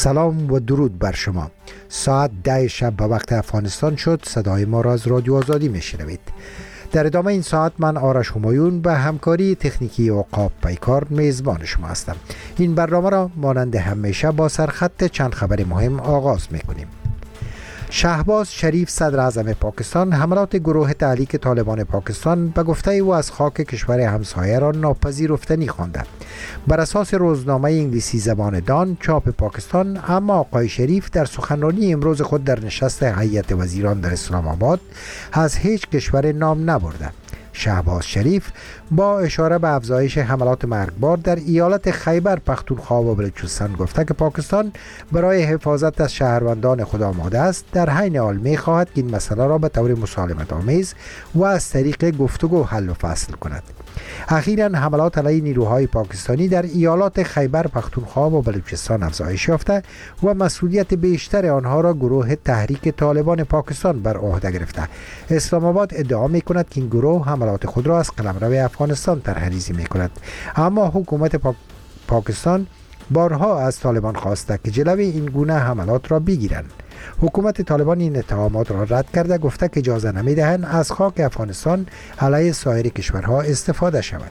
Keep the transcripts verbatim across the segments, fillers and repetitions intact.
سلام و درود بر شما. ساعت ده شب به وقت افغانستان شد. صدای ما را از رادیو آزادی میشنوید. در ادامه این ساعت من آرش همایون به همکاری تکنیکی عقاب پیکار میزبان شما هستم. این برنامه را مانند همیشه با سرخط چند خبر مهم آغاز میکنیم. شهباز شریف صدر اعظم پاکستان حملات گروه تحریک طالبان پاکستان به گفته او از خاک کشور همسایه را ناپذیرفتنی خوانده. بر اساس روزنامه انگلیسی زبان دان چاپ پاکستان، اما آقای شریف در سخنرانی امروز خود در نشست هیئت وزیران در اسلام آباد از هیچ کشور نام نبرده. شهباز شریف با اشاره به افزایش حملات مرگبار در ایالت خیبر پختونخوا و بلوچستان گفته که پاکستان برای حفاظت از شهروندان خود آماده است. در عین حال می خواهد که این مسئله را به طور مسالمت آمیز و از طریق گفتگو حل و فصل کند. اخیراً حملات علیه نیروهای پاکستانی در ایالات خیبر پختونخوا و بلوچستان افزایش یافته و مسئولیت بیشتر آنها را گروه تحریک طالبان پاکستان بر عهده گرفته. اسلام آباد ادعا می کند که این گروه حملات خود را از قلمرو افغانستان طرح‌ریزی می کند، اما حکومت پاک... پاکستان بارها از طالبان خواسته که جلوی این گونه حملات را بگیرند. حکومت طالبان این اتهامات را رد کرده، گفته که اجازه نمی‌دهند از خاک افغانستان علیه سایر کشورها استفاده شود.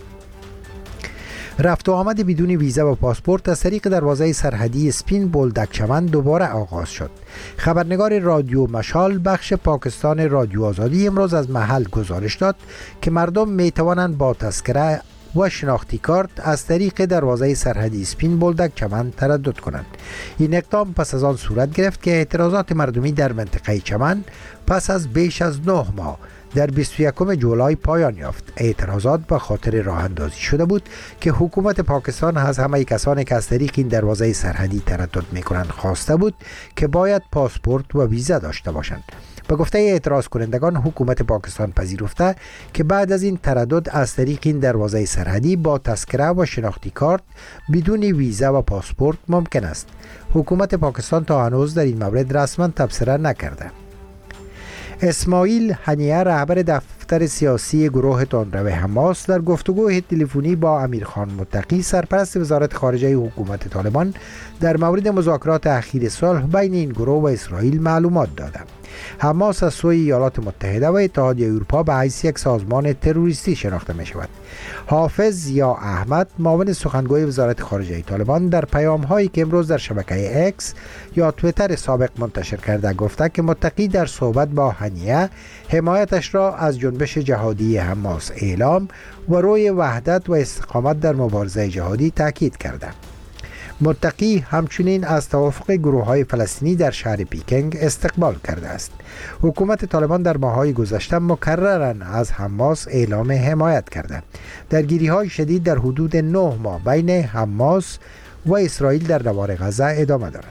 رفت و آمد بدون ویزا و پاسپورت از طریق دروازه سرحدی سپین بولدک چمن دوباره آغاز شد. خبرنگار رادیو مشال بخش پاکستان رادیو آزادی امروز از محل گزارش داد که مردم می توانند با تذکره و شناختی کارت از طریق دروازه سرحدی سپین بولدک چمن تردد کنند. این اقدام پس از آن صورت گرفت که اعتراضات مردمی در منطقه چمن پس از بیش از نه ماه در بیست و یکم جولای پایان یافت. اعتراضات به خاطر راه اندازی شده بود که حکومت پاکستان از همه کسانی که از طریق این دروازه سرحدی تردد میکنند خواسته بود که باید پاسپورت و ویزا داشته باشند. به گفته اعتراض کنندگان، حکومت پاکستان پذیرفته که بعد از این تردد از طریق این دروازه سرحدی با تذکره و شناختی کارت بدون ویزا و پاسپورت ممکن است. حکومت پاکستان تا هنوز در این مورد رسما تبصره نکرده. اسماعیل هنیه رهبر دفتر سیاسی گروه تندرو حماس در گفتگوی تلفنی با امیرخان متقی سرپرست وزارت خارجه حکومت طالبان در مورد مذاکرات اخیر صلح بین این گروه و اسرائیل معلومات داده. حماس از سوی ایالات متحده و اتحادیه اروپا به حیث یک سازمان تروریستی شناخته می شود. حافظ یا احمد، معاون سخنگوی وزارت خارجه طالبان، در پیام هایی که امروز در شبکه اکس یا تویتر سابق منتشر کرده گفته که متقی در صحبت با هنیه حمایتش را از جنبش جهادی حماس اعلام و روی وحدت و استقامت در مبارزه جهادی تاکید کرده. متقی همچنین از توافق گروه‌های فلسطینی در شهر پیکنگ استقبال کرده است. حکومت طالبان در ماه‌های گذشته مکرراً از حماس اعلام حمایت کرده. درگیری‌های شدید در حدود نه ماه بین حماس و اسرائیل در نوار غزه ادامه دارد.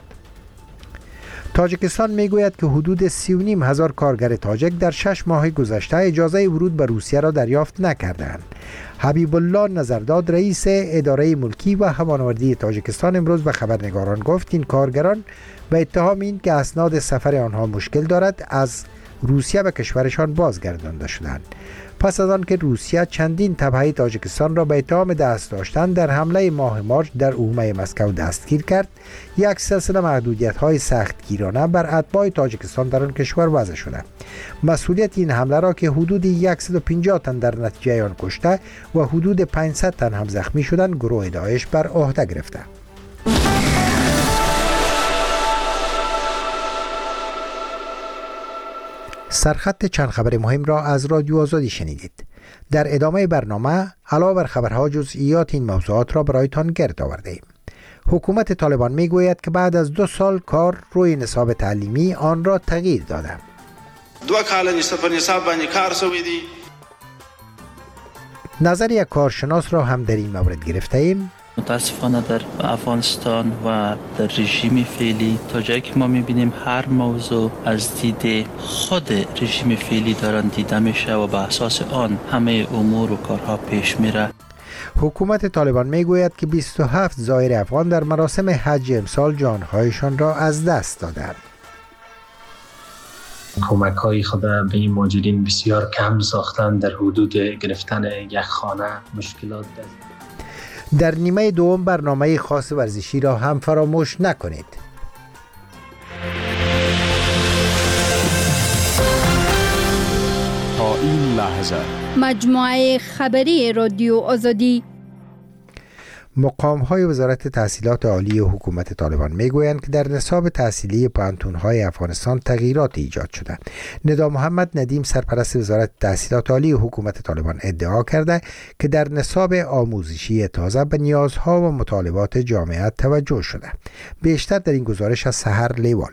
تاجیکستان میگوید که حدود سی و نیم هزار کارگر تاجیک در شش ماه گذشته اجازه ورود به روسیه را دریافت نکردند. حبیب الله نظرداد، رئیس اداره ملکی و هوانوردی تاجیکستان، امروز به خبرنگاران گفت این کارگران به اتهام این که اسناد سفر آنها مشکل دارد از روسیه به کشورشان بازگردانده شدند. پس از آن که روسیه چندین تبعه تاجیکستان را به اتهام دست داشتن در حمله ماه مارچ در اومه مسکو دستگیر کرد، یک سلسله محدودیت‌های سختگیرانه بر اتباع تاجیکستان در آن کشور وضع شده. مسئولیت این حمله را که حدود صد و پنجاه تن در نتیجه آن کشته و حدود پانصد تن هم زخمی شدند، گروه داعش بر عهده گرفته. سرخط چند خبر مهم را از رادیو آزادی شنیدید. در ادامه برنامه علاوه بر خبرها جزئیات این موضوعات را برایتان گرد آورده‌ایم. حکومت طالبان میگوید که بعد از دو سال کار روی نصاب تعلیمی آن را تغییر داده. دو کال نیست په نصاب باندې کار شوی دی. نظر یک کارشناس را هم در این مورد گرفته ایم. متاسفانه در افغانستان و در رژیم فعلی تا جایی که ما میبینیم هر موضوع از دید خود رژیم فعلی دارن دیده میشه و به اساس آن همه امور و کارها پیش میره. حکومت طالبان میگوید که بیست و هفت زائر افغان در مراسم حج امسال جانهایشان را از دست دادند. کمک های خود به این مهاجرین بسیار کم ساختن. در حدود گرفتن یک خانه مشکلات دارد. در نیمه دوم برنامه خاص ورزشی را هم فراموش نکنید. تا این لحظه مجموعه خبری رادیو آزادی. مقام‌های وزارت تحصیلات عالی حکومت طالبان میگویند که در نصاب تحصیلی پوهنتون‌های افغانستان تغییرات ایجاد شده. ندا محمد ندیم سرپرست وزارت تحصیلات عالی حکومت طالبان ادعا کرده که در نصاب آموزشی تازه به نیازها و مطالبات جامعه توجه شده. بیشتر در این گزارش از سحر لیوال.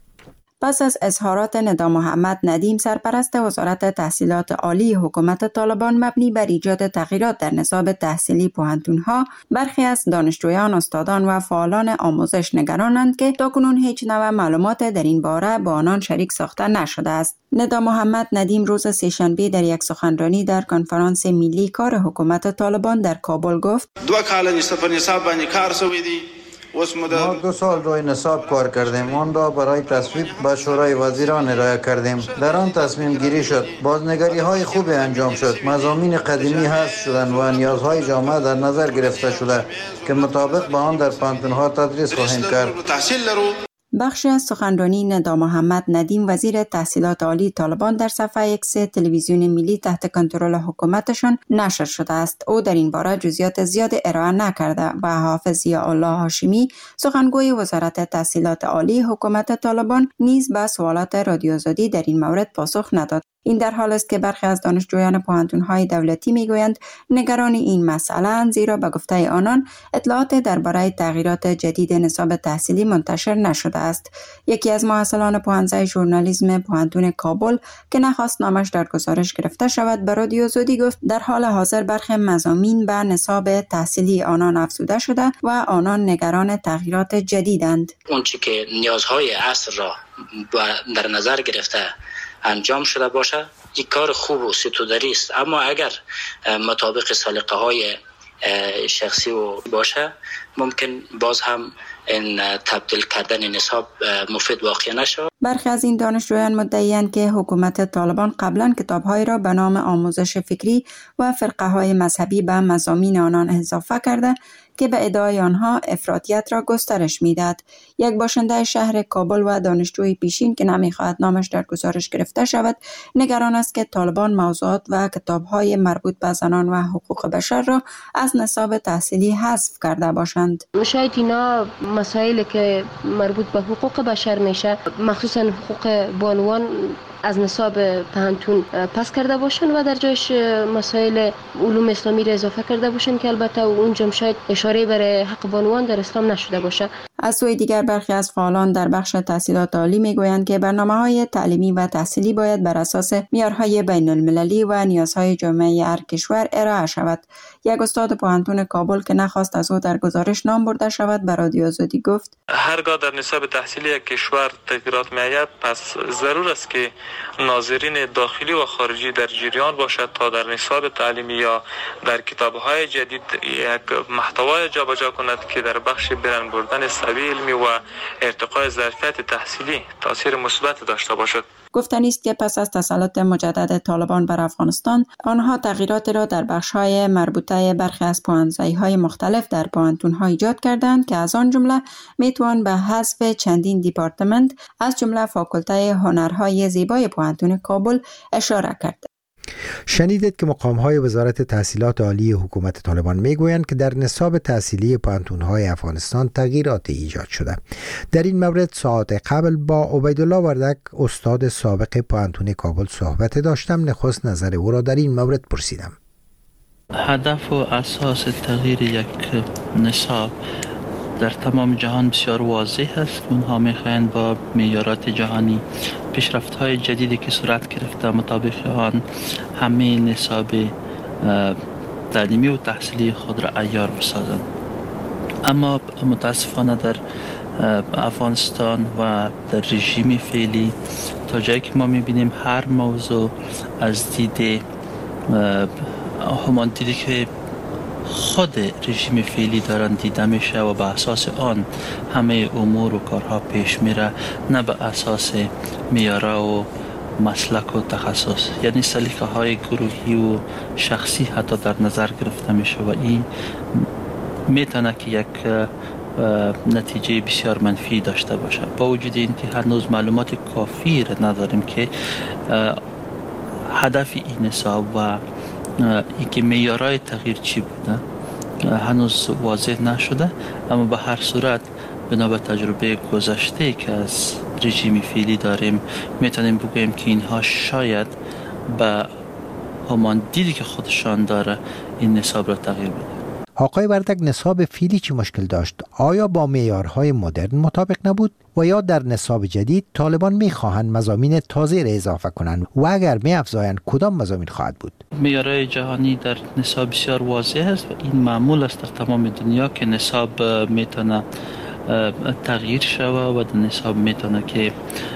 پس از اظهارات ندا محمد ندیم سرپرست وزارت تحصیلات عالی حکومت طالبان مبنی بر ایجاد تغییرات در نصاب تحصیلی پوهنتون‌ها، برخی از دانشجویان، استادان و فعالان آموزش نگرانند که تاکنون هیچ نوع معلومات در این باره با آنان شریک ساخته نشده است. ندا محمد ندیم روز سه‌شنبه در یک سخنرانی در کنفرانس ملی کار حکومت طالبان در کابل گفت: دو کال نصاب نصاب باندې کار شوی دی. ما دو سال روی نصاب کار کردیم، آن را برای تصویب به شورای وزیران ارائه کردیم. در آن تصمیم گیری شد، بازنگری های خوبی انجام شد، مضامین قدیمی حذف شدند و نیازهای جامعه در نظر گرفته شده که مطابق با آن در پوهنتون‌ها تدریس خواهیم کرد. بخشی از سخنرانی ندا محمد ندیم وزیر تحصیلات عالی طالبان در صفحه ایکس تلویزیون ملی تحت کنترل حکومتشان نشر شده است. او در این باره جزئیات زیاد ارائه نکرده و حافظ ضیاءالله هاشمی سخنگوی وزارت تحصیلات عالی حکومت طالبان نیز به سوالات رادیو آزادی در این مورد پاسخ نداد. این در حال است که برخی از دانشجویان پوهنتون‌های دولتی میگویند نگران این مسئله، زیرا به گفته آنان اطلاعات درباره تغییرات جدید نصاب تحصیلی منتشر نشده است. یکی از محصلان پوهنځی ژورنالیسم پوهنتون کابل که نخواست نامش در گزارش گرفته شود به رادیو آزادی گفت در حال حاضر برخی مضامین به نصاب تحصیلی آنان افزوده شده و آنان نگران تغییرات جدیدند. اون چی که نیازهای عصر را در نظر گرفته انجام شده باشه یک کار خوب و ستودری است، اما اگر مطابق سلیقه های شخصی و باشه ممکن باز هم این تبدیل کردن نصاب مفید واقع نشه. برخی از این دانشجویان مدعی‌اند که حکومت طالبان قبلا کتاب‌های را به نام آموزش فکری و فرقه‌های مذهبی به مضامین آنان اضافه کرده که به ادعای آنها افراطیت را گسترش می‌دهد. یک باشنده شهر کابل و دانشجوی پیشین که نمی‌خواهد نامش در گزارش گرفته شود، نگران است که طالبان موضوعات و کتاب‌های مربوط به زنان و حقوق بشر را از نصاب تحصیلی حذف کرده باشند. شاید اینا مسائلی که مربوط به حقوق بشر میشه، مخصوصا حقوق بانوان، از نصاب پوهنتون پس کرده باشن و در جایش مسائل علوم اسلامی را اضافه کرده باشن که البته اونجا شاید اشاره بر حق بانوان در اسلام نشده باشه. از سوی دیگر برخی از فعالان در بخش تحصیلات عالی میگویند که برنامه‌های تعلیمی و تحصیلی باید بر اساس معیارهای بین المللی و نیازهای جامعه هر کشور ارائه شود. یک استاد پوهنتون کابل که نخواست از او در گزارش نام برده شود به رادیو آزادی گفت: هرگاه در نصاب تحصیلی یک کشور تغییرات می‌آید، پس ضرور است که ناظرین داخلی و خارجی در جریان باشد تا در نصاب تعلیمی یا در کتاب‌های جدید یک محتوای جابجا کند که در بخش برند بردن سوی علمی و ارتقای ظرفیت تحصیلی تاثیر مثبت داشته باشد. گفتنی است که پس از تسلط مجدد طالبان بر افغانستان، آنها تغییراتی را در بخش‌های مربوطه برخی از پوهنځی‌های مختلف در پوهنتون‌ها ایجاد کردند که از آن جمله میتوان به حذف چندین دیپارتمنت از جمله فاکولته هنرهای زیبای پوهنتون کابل اشاره کرد. شنیدید که مقام‌های وزارت تحصیلات عالی حکومت طالبان میگویند که در نصاب تحصیلی پوهنتون‌های افغانستان تغییرات ایجاد شده. در این مورد ساعت قبل با عبیدالله وردک استاد سابق پوهنتون کابل صحبت داشتم. نخست نظر او را در این مورد پرسیدم. هدف و اساس تغییر یک نصاب در تمام جهان بسیار واضح است. اونها میخواهند با معیارات جهانی پیشرفت‌های جدیدی که صورت گرفته مطابق آن همه نصاب تعلیمی و تحصیلی خود را عیار بسازند. اما متاسفانه در افغانستان و در رژیم فعلی تا جایی که ما میبینیم هر موضوع از دید همان دیدی که خود رژیم فعلی دارن دیده میشه و به اساس آن همه امور و کارها پیش میره، نه به اساس معیارها و مسلک و تخصص. یعنی سلیقه های گروهی و شخصی حتی در نظر گرفته میشه و این میتونه که یک نتیجه بسیار منفی داشته باشه. با وجود این که هنوز معلومات کافی را نداریم که هدف این نصاب و اینکه معیارهای تغییر چی بوده هنوز واضح نشده، اما به هر صورت بنا به تجربه گذشته که از رژیم فعلی داریم میتونیم بگوییم که اینها شاید به همان دیدی که خودشان داره این نصاب را تغییر بده. آقای وردک، نصاب فعلی چی مشکل داشت؟ آیا با معیارهای مدرن مطابق نبود و یا در نصاب جدید طالبان میخواهند مضامین تازه را اضافه کنند و اگر میافزایند کدام مضامین خواهد بود؟ معیارهای جهانی در نصاب بسیار واضح است و این معمول است در تمام دنیا که نصاب میتونه تغییر شود و در نصاب میتونه که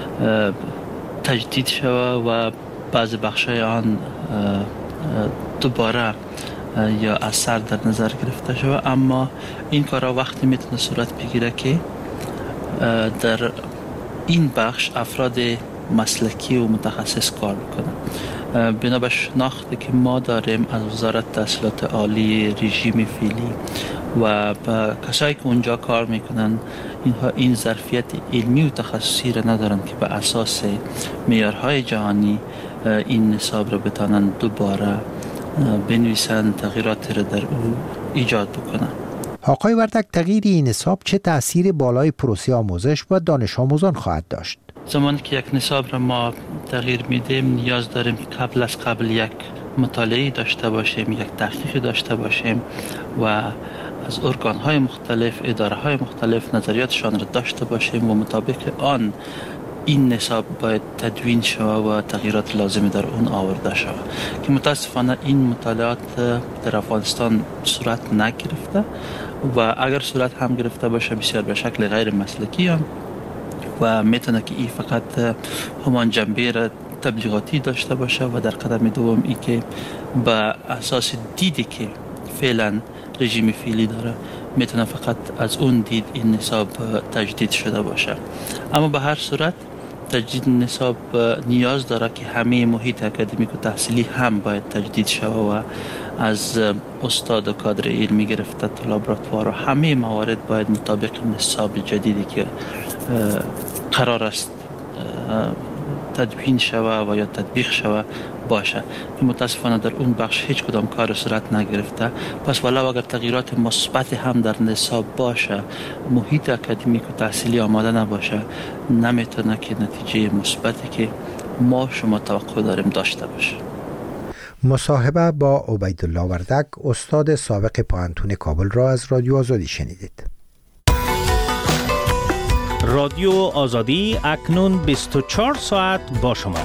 تجدید شود و بعض بخشای آن دوباره یا اثر در نظر گرفته شود، اما این کارا وقتی میتونه صورت بگیره که در این بخش افراد مسلکی و متخصص کار بکنن. بنا به شناختی که ما داریم از وزارت تحصیلات عالی رژیم فعلی و کسایی که اونجا کار میکنن، اینها این ظرفیت علمی و تخصصی را ندارن که به اساس معیارهای جهانی این نصاب را بتانن دوباره بنویسن، تغییراتی را در او ایجاد بکنن. آقای وردک، تغییر این نصاب چه تأثیر بالای پروسه آموزش و دانش آموزان خواهد داشت؟ زمانی که یک نصاب را ما تغییر میدیم نیاز داریم که قبل از قبل یک مطالعه داشته باشیم، یک تحقیق داشته باشیم و از ارگان‌های مختلف، اداره‌های مختلف نظریاتشان را داشته باشیم و مطابق آن این نصاب باید تدوین شود و تغییرات لازمی در اون آورده شود که متاسفانه این مطالعات در افغانستان صورت نگرفته و اگر صورت هم گرفته باشه بسیار به شکل غیر مسلکی هم و میتونه که این فقط همان جنبه را تبلیغاتی داشته باشه و در قدم دوم ای که به اساس دیدی که فعلا رژیم فعلی داره میتونه فقط از اون دید این نصاب تجدید شده باشه. اما به هر صورت تجدید نصاب نیاز داره که همه محیط اکادمیک و تحصیلی هم باید تجدید شود و از استاد و کادر علمی گرفته تا لابراتوار و همه موارد باید مطابق نصاب جدیدی که قرار است تدوین شود و یا تطبیق شود باشه که متاسفانه در اون بخش هیچ کدام کار صورت نگرفته. پس ولو اگر تغییرات مثبت هم در نصاب باشه، محیط اکادمیک و تحصیلی آماده نباشه، نمیتونه که نتیجه مثبتی که ما شما توقع داریم داشته باشه. مصاحبه با عبیدالله وردک، استاد سابق پوهنتون کابل را از رادیو آزادی شنیدید. رادیو آزادی اکنون بیست و چهار ساعت با شما.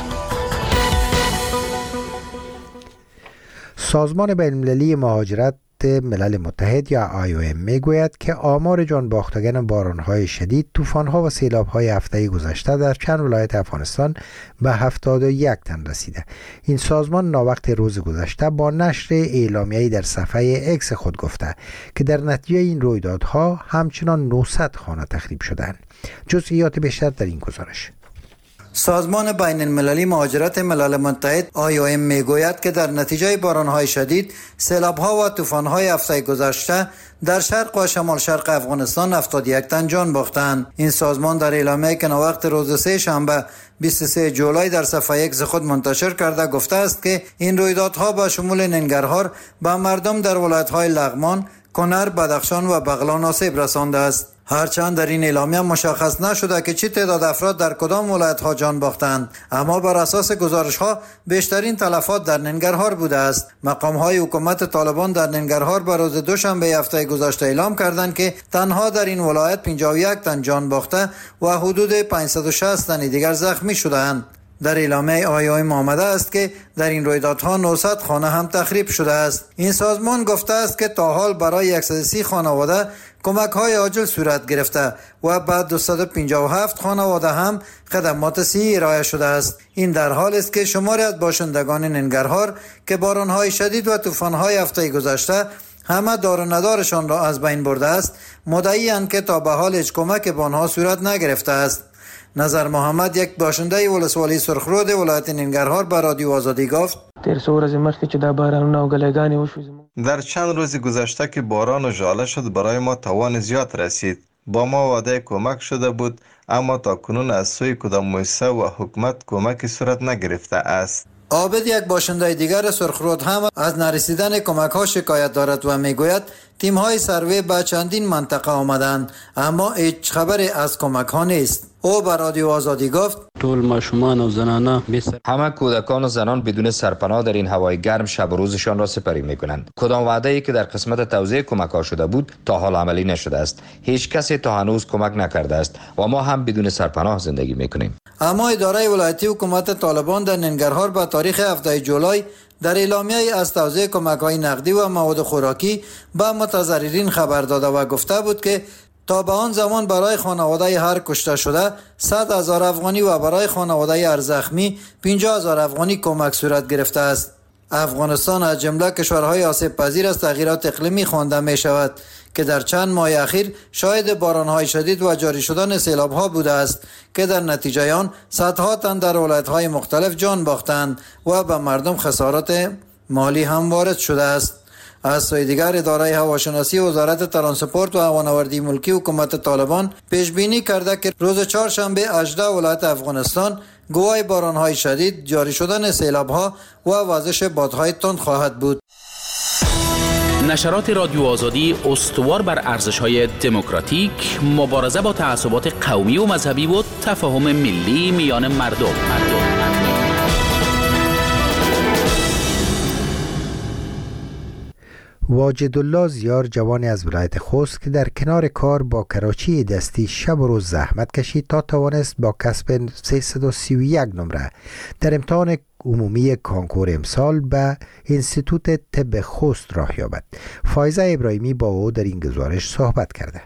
سازمان بین‌المللی مهاجرت ملل متحد یا آی او ام میگوید که آمار جانباختگان باران‌های شدید، طوفان‌ها و سیلاب‌های هفته گذشته در چند ولایت افغانستان به هفتاد و یک تن رسیده. این سازمان ناوقت روز گذشته با نشر اعلامیه‌ای در صفحه اکس خود گفته که در نتیجه این رویدادها همچنان نهصد خانه تخریب شدند. جزئیات بیشتر در این گزارش. سازمان بین المللی مهاجرت ملل متحد آی او ام میگوید که در نتیجه باران‌های شدید، سیلاب‌ها و طوفان‌های هفته گذشته در شرق و شمال شرق افغانستان هفتاد و یک تن جان باختند. این سازمان در اعلامیه‌ای که ناوقت روز سه شنبه بیست و سه جولای در صفحه اکس خود منتشر کرده گفته است که این رویدادها با شمول ننگرهار به مردم در ولایت‌های لغمان، کنر، بدخشان و بغلان آسیب رسانده است. هرچند در این اعلامیه مشخص نشده که چه تعداد افراد در کدام ولایت‌ها جان باختند، اما بر اساس گزارش‌ها بیشترین تلفات در ننگرهار بوده است. مقام‌های حکومت طالبان در ننگرهار بر روز دوشنبه هفته گذشته اعلام کردند که تنها در این ولایت پنجاه و یک تن جان باخته و حدود پانصد و شصت تن دیگر زخمی شده‌اند. در اعلامیه آی او ام آمده است که در این رویدادها نهصد خانه هم تخریب شده است. این سازمان گفته است که تا حال برای صد و سی خانواده کمک‌های عاجل صورت گرفته و بعد دویست و پنجاه و هفت خانواده هم خدمات صحی ارائه شده است. این در حال است که شماری از باشندگان ننگرهار که باران‌های شدید و طوفان‌های هفته گذشته همه دار و ندارشان را از بین برده است، مدعی اند که تا به حال هیچ کمک به آنها صورت نگرفته است. نظر محمد، یک باشنده ولسوالی سرخرود ولایت ننگرهار، به رادیو آزادی گفت: تیر څو ورځې مخکې چې دا بارانونه او ګلهګانې وشوې، در چند روز گذشته که باران و ژاله شد برای ما توان زیاد رسید. با ما وعده کمک شده بود، اما تا کنون از سوی کدام مؤسسه و حکومت کمکی صورت نگرفته است. عابد، یک باشنده دیگر سرخرود، هم از نرسیدن کمک ها شکایت دارد و میگوید تیم های سروی به چندین منطقه آمدند اما هیچ خبری از کمک ها نیست. او به رادیو آزادی گفت: طول ماشومان و زنانه همه کودکان و زنان بدون سرپناه در این هوای گرم شب و روزشان را سپری می کنند. کدام وعده ای که در قسمت توزیع کمک ها شده بود تا حال عملی نشده است. هیچ کسی تا هنوز کمک نکرده است و ما هم بدون سرپناه زندگی می کنیم. اما اداره ولایتی حکومت طالبان در ننگرهار به تاریخ هفدهم جولای در اعلامیه از توزیع کمک‌های نقدی و مواد خوراکی به متضررین خبر داده و گفته بود که تا به آن زمان برای خانواده هر کشته شده صد هزار افغانی و برای خانواده هر زخمی پنجاه هزار افغانی کمک صورت گرفته است. افغانستان از جمله کشورهای آسیب پذیر از تغییرات اقلیمی خوانده می شود که در چند ماه اخیر شاهد بارانهای شدید و جاری شدن سیلاب‌ها بوده است که در نتیجه آن صدها تن در ولایت‌های مختلف جان باختند و به مردم خسارات مالی هم وارد شده است. از سوی دیگر اداره هواشناسی وزارت ترانسپورت و هوانوردی ملکی حکومت طالبان پیش بینی کرده که روز چهارشنبه هجده ولایت افغانستان گواه بارانهای شدید، جاری شدن سیلاب‌ها و وزش بادهای تند خواهد بود. نشرات رادیو آزادی استوار بر ارزش‌های دموکراتیک، مبارزه با تعصبات قومی و مذهبی و تفاهم ملی میان مردم. مردم. واجد الله زیار، جوانی از ولایت خوست که در کنار کار با کراچی دستی شب و روز زحمت کشید تا توانست با کسب سیصد و سی و یک نمره در امتحان عمومی کانکور امسال به انستیتوت طب خوست راه یابد. فایزه ابراهیمی با او در این گزارش صحبت کرده.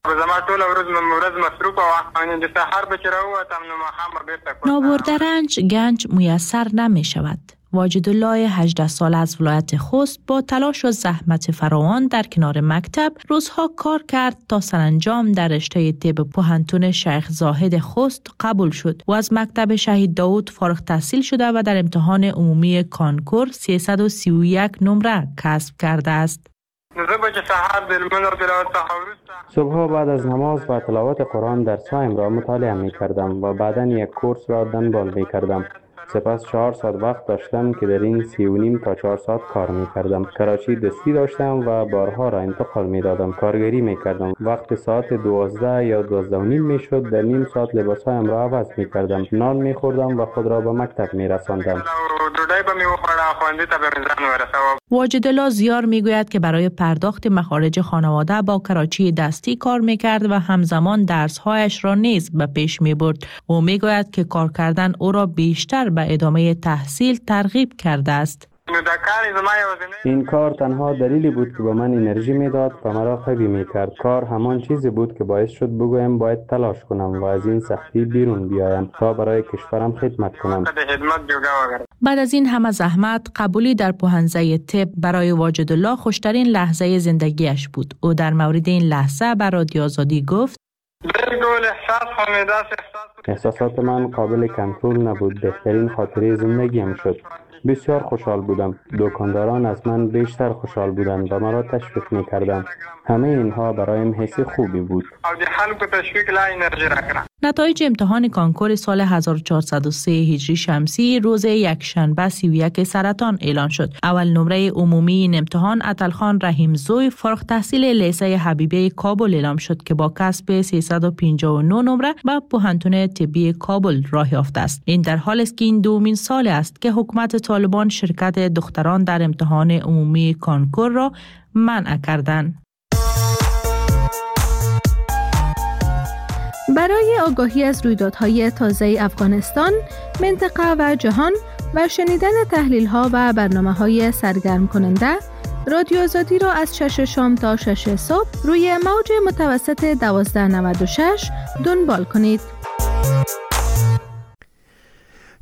نابرده رنج گنج میسر نمی شود. واجد الله هجده سال از ولایت خوست با تلاش و زحمت فراوان در کنار مکتب روزها کار کرد تا سرانجام در رشته طب پوهنتون شیخ زاهد خوست قبول شد و از مکتب شهید داود فارغ التحصیل شده و در امتحان عمومی کانکور سیصد و سی و یک نمره کسب کرده است. صبحها بعد از نماز و تلاوت قرآن درس‌هایم را مطالعه می کردم و بعداً یک کورس را دنبال می کردم. سپس چهار ساعت وقت داشتم که در این سی و نیم تا چهار ساعت کار می کردم. کراچی دستی داشتم و بارها را انتقال می دادم. کارگری می کردم. وقت ساعت دوازده یا دوازده و نیم می شد در نیم ساعت لباسهایم را عوض می کردم. نان می خوردم و خود را به مکتب می رساندم. واجد الله زیار می گوید که برای پرداخت مخارج خانواده با کراچی دستی کار می کرد و همزمان درسهایش را نیز به پیش می برد. او می گوید که کار کردن او را بیشتر به ادامه تحصیل ترغیب کرده است. این کار تنها دلیلی بود که به من انرژی میداد و مرا قوی میکرد. کار همان چیزی بود که باعث شد بگویم باید تلاش کنم و از این سختی بیرون بیایم تا برای کشورم خدمت کنم. بعد از این همه زحمت، قبولی در پوهنځی طب برای واجد الله خوشترین لحظه زندگیش بود. او در مورد این لحظه به رادیو آزادی گفت: احساسات من قابل کنترل نبود. بهترین خاطره زندگیم شد. بسیار خوشحال بودم. دکانداران از من بیشتر خوشحال بودند و مرا تشویق می‌کردند. همه اینها برایم حس خوبی بود. نتایج امتحان کانکور سال هزار و چهارصد و سه هجری شمسی روز یکشنبه سی و یک سرطان اعلان شد. اول نمره عمومی این امتحان عطلخان رحیمزوی فارغ التحصیل لیسه حبیبیه کابل اعلام شد که با کسب سیصد و پنجاه و نه نمره به پوهنتون طبی کابل راه یافته است. این در حالی است که این دومین سال است که حکومت طالبان شرکت دختران در امتحان عمومی کانکور را منع کردند. برای آگاهی از رویدادهای تازه افغانستان، منطقه و جهان و شنیدن تحلیل‌ها و برنامه‌های سرگرم کننده، رادیو آزادی را از شش شام تا شش صبح روی موج متوسط دوازده نود و شش دنبال کنید.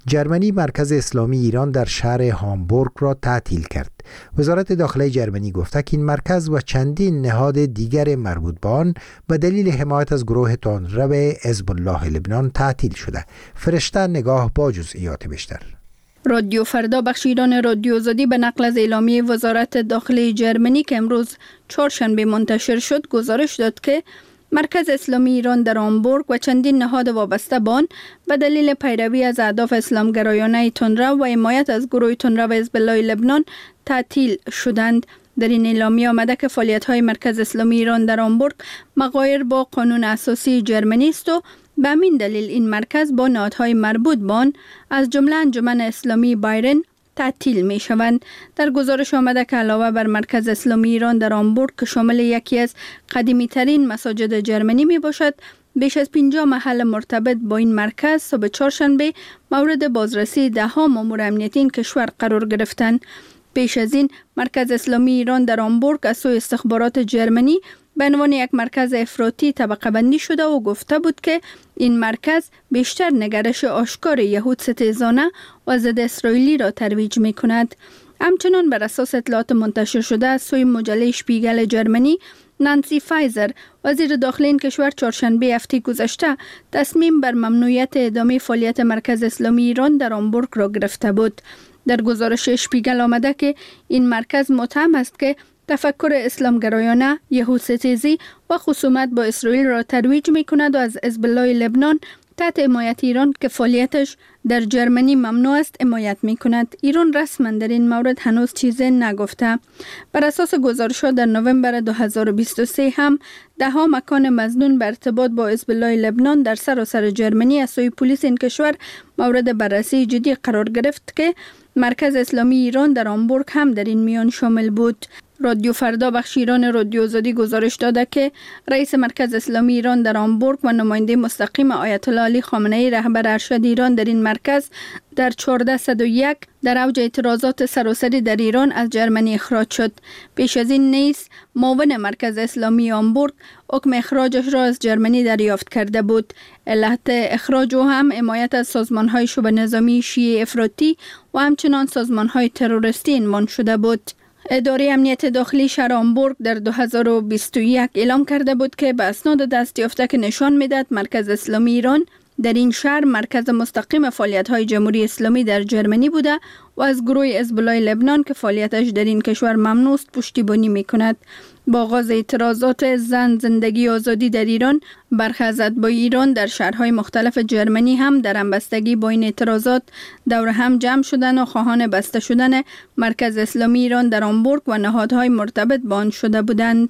جرمنی مرکز اسلامی ایران در شهر هامبورگ را تعطیل کرد. وزارت داخله جرمنی گفته که این مرکز و چندین نهاد دیگر مربوط به آن به دلیل حمایت از گروه تندرو حزب الله لبنان تعطیل شده. فرشته نگاه با جزئیات بیشتر. رادیو فردا بخش ایران رادیو آزادی به نقل از اعلامیه وزارت داخله جرمنی که امروز چهارشنبه منتشر شد گزارش داد که مرکز اسلامی ایران در هامبورگ و چندین نهاد وابسته به آن به دلیل پیروی از اهداف اسلامگرایانه تندرو و حمایت از گروه تندرو حزب الله لبنان تعطیل شدند. در این اعلامیه آمده که فعالیت‌های مرکز اسلامی ایران در هامبورگ مغایر با قانون اساسی جرمنی است و به همین دلیل این مرکز با نهادهای مربوط به آن از جمله انجمن اسلامی بایرن تعطیل می شوند. در گزارش آمده که علاوه بر مرکز اسلامی ایران در هامبورگ که شامل یکی از قدیمی ترین مساجد جرمنی می باشد، بیش از پنجاه محل مرتبط با این مرکز صبح چهارشنبه مورد بازرسی ده ها مامور امنیتی این کشور قرار گرفتند. پیش از این مرکز اسلامی ایران در هامبورگ از سوی استخبارات جرمنی به عنوان یک مرکز افراطی طبقه بندی شده و گفته بود که این مرکز بیشتر نگرش آشکار یهود ستیزانه و ضد اسرائیلی را ترویج می کند. همچنان بر اساس اطلاعات منتشر شده از سوی مجله شپیگل جرمنی، نانسی فایزر وزیر داخلی این کشور چهارشنبه هفته گذشته تصمیم بر ممنوعیت ادامه فعالیت مرکز اسلامی ایران در هامبورگ را گرفته بود. در گزارش شپیگل آمده که این مرکز متهم است که تفکر اسلامگرایانه، یهودستیزی و خصومت با اسرائیل را ترویج می کند و از حزب الله لبنان تحت حمایت ایران که فعالیتش در جرمنی ممنوع است حمایت می کند. ایران رسما در این مورد هنوز چیزی نگفته. بر اساس گزارش‌ها در نوامبر دو هزار و بیست و سه هم ده ها مکان مظنون به ارتباط با حزب الله لبنان در سراسر جرمنی از سوی پلیس این کشور مورد بررسی جدی قرار گرفت که مرکز اسلامی ایران در هامبورگ هم در این میان شامل بود. رادیو فردا بخش ایران رادیو آزادی گزارش داده که رئیس مرکز اسلامی ایران در هامبورگ و نماینده مستقیم آیت الله علی خامنه ای رهبر ارشد ایران در این مرکز در چهارده صد و یک در اوج اعتراضات سراسری در ایران از جرمنی اخراج شد. پیش از این نیز معاون مرکز اسلامی هامبورگ حکم اخراجش را از جرمنی دریافت کرده بود. علت اخراج او هم حمایت از سازمان‌های شبه نظامی شیعه افراطی و همچنان سازمان‌های تروریستی عنوان شده بود. اداره امنیت داخلی شهر هامبورگ در دو هزار و بیست و یک اعلام کرده بود که به اسناد دست یافته که نشان میداد مرکز اسلامی ایران در این شهر مرکز مستقیم فعالیت‌های جمهوری اسلامی در جرمنی بوده و از گروه حزب الله لبنان که فعالیتش در این کشور ممنوع است پشتیبانی می‌کند. با آغاز اعتراضات زن زندگی آزادی در ایران، برخی از اتباع ایران در شهرهای مختلف جرمنی هم در همبستگی با این اعتراضات دور هم جمع شدن و خواهان بسته شدن مرکز اسلامی ایران در هامبورگ و نهادهای مرتبط با آن شده بودند.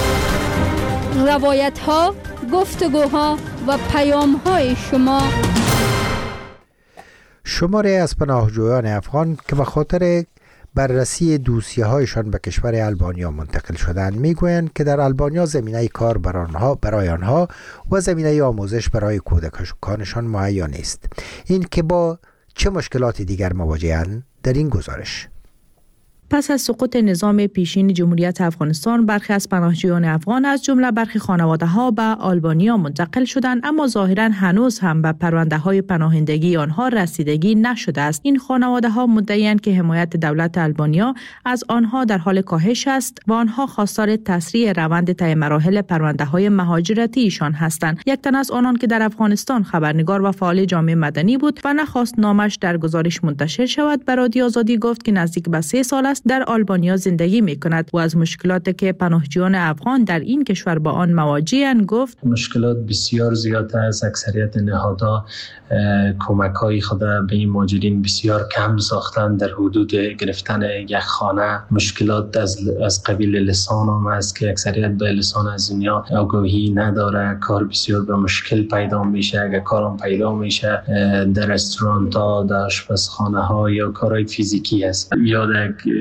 روایت‌ها، گفتگوها و پیام‌های شما. شماره از پناهجویان افغان که به خاطر بررسی دوسیه هایشان به کشور آلبانیا منتقل شدند میگویند که در آلبانیا زمینه کار برای آنها برای آنها و زمینه آموزش برای کودکانشان مهیا نیست. این که با چه مشکلاتی دیگر مواجه‌اند در این گزارش. پس از سقوط نظام پیشین جمهوریت افغانستان، برخی از پناهجویان افغان از جمله برخی خانواده‌ها به آلبانیا منتقل شدند، اما ظاهراً هنوز هم به پرونده‌های پناهندگی آنها رسیدگی نشده است. این خانواده‌ها مدعی‌اند که حمایت دولت آلبانیا از آنها در حال کاهش است و آنها خواستار تسریع روند طی مراحل پرونده‌های مهاجرتی ایشان هستند. یک تن از آنان که در افغانستان خبرنگار و فعال جامعه مدنی بود و نخواست نامش در گزارش منتشر شود، به رادیو آزادی گفت که نزدیک به سه سال در آلبانیا زندگی می کند و از مشکلاتی که پناهجویان افغان در این کشور با آن مواجه‌اند گفت مشکلات بسیار زیاد است. اکثریت نهادها کمک‌های خود به این مهاجرین بسیار کم ساختند. در حدود گرفتن یک خانه مشکلات از از قبیل لسان هم است که اکثریت به لسان از دنیا آگاهی نداره. کار بسیار به مشکل پیدا میشه. اگر کارم پیدا میشه در رستوران‌ها، در آشپزخانه‌ها یا کارهای فیزیکی است. یا در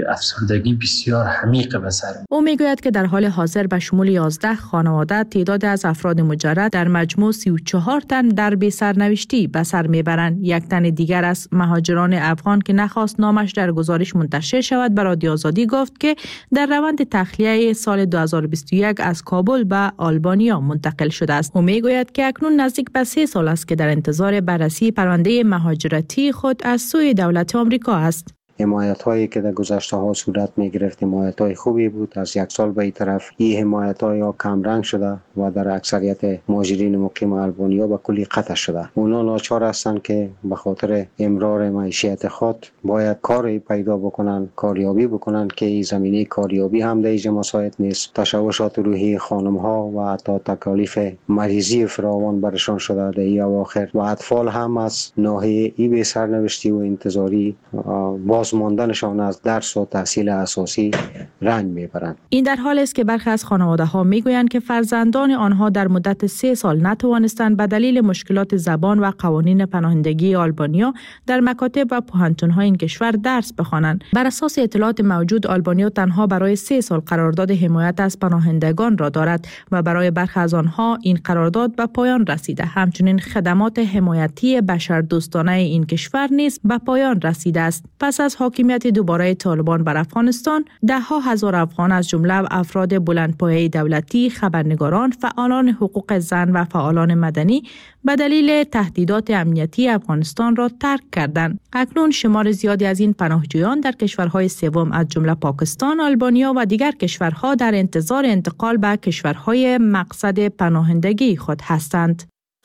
افسردگی بسیار عمیق به سر می‌برد. او میگوید که در حال حاضر به شمول یازده خانواده تعداد از افراد مجرد در مجموع سی و چهار تن در بی سرنوشتی به سر میبرند. یک تن دیگر از مهاجران افغان که نخواست نامش در گزارش منتشر شود به رادیو آزادی گفت که در روند تخلیه سال دو هزار و بیست و یک از کابل به آلبانیا منتقل شده است. او میگوید که اکنون نزدیک به سه سال است که در انتظار بررسی پرونده مهاجرتی خود از سوی دولت آمریکا است. حمایت هایی که در گذشته ها صورت می گرفت حمایت های خوبی بود. از یک سال به این طرف این حمایت ها کم رنگ شده و در اکثریت مهاجرین مقیم آلبانیا به کلی قطع شده. اونا ناچار هستند که به خاطر امرار معیشت خود باید کاری پیدا بکنن، کاریابی بکنن که این زمینه کاریابی هم در اینجا مساعد نیست. تشوشات روحی خانم ها و حتی تکالیف مریضی فراوان برشان شده در این اواخر و اطفال هم از ناحیه ای به سرنوشتی و انتظاری با ماندنشان از درس و تحصیل اساسی رنج میبرند. این در حالی است که برخی از خانواده ها میگویند که فرزندان آنها در مدت سه سال نتوانستند به دلیل مشکلات زبان و قوانین پناهندگی آلبانیا در مکاتب و پوهنتون‌های این کشور درس بخوانند. بر اساس اطلاعات موجود آلبانیا تنها برای سه سال قرارداد حمایت از پناهندگان را دارد و برای برخی از آنها این قرارداد به پایان رسیده. همچنین خدمات حمایتی بشردوستانه این کشور نیز به پایان رسیده است. پس از حاکمیت دوباره طالبان بر افغانستان، ده ها هزار افغان از جمله افراد بلندپایه دولتی، خبرنگاران، فعالان حقوق زن و فعالان مدنی به دلیل تهدیدات امنیتی افغانستان را ترک کردند. اکنون شمار زیادی از این پناهجویان در کشورهای سوم از جمله پاکستان، آلبانیا و دیگر کشورها در انتظار انتقال به کشورهای مقصد پناهندگی خود هستند.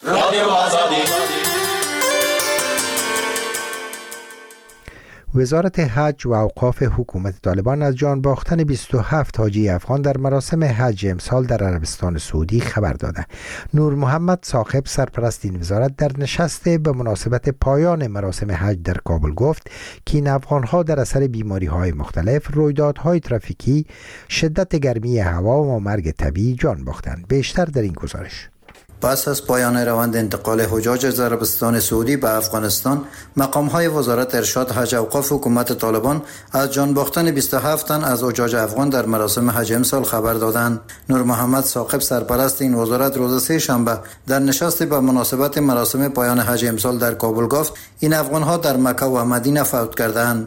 وزارت حج و اوقاف حکومت طالبان از جان باختن بیست و هفت حاجی افغان در مراسم حج امسال در عربستان سعودی خبر داده. نور محمد صاحب سرپرست این وزارت در نشست به مناسبت پایان مراسم حج در کابل گفت که این افغان‌ها در اثر بیماری‌های مختلف، رویدادهای ترافیکی، شدت گرمی هوا و مرگ طبیعی جان باختند. بیشتر در این گزارش. پس از پایان روند انتقال حجاج از عربستان سعودی به افغانستان، مقام‌های وزارت ارشاد حج اوقاف حکومت طالبان از جان باختن بیست و هفت تن از حجاج افغان در مراسم حج امسال خبر دادند. نور محمد ثاقب سرپرست این وزارت روز سه شنبه در نشست به مناسبت مراسم پایان حج امسال در کابل گفت این افغان‌ها در مکه و مدینه فوت کردند.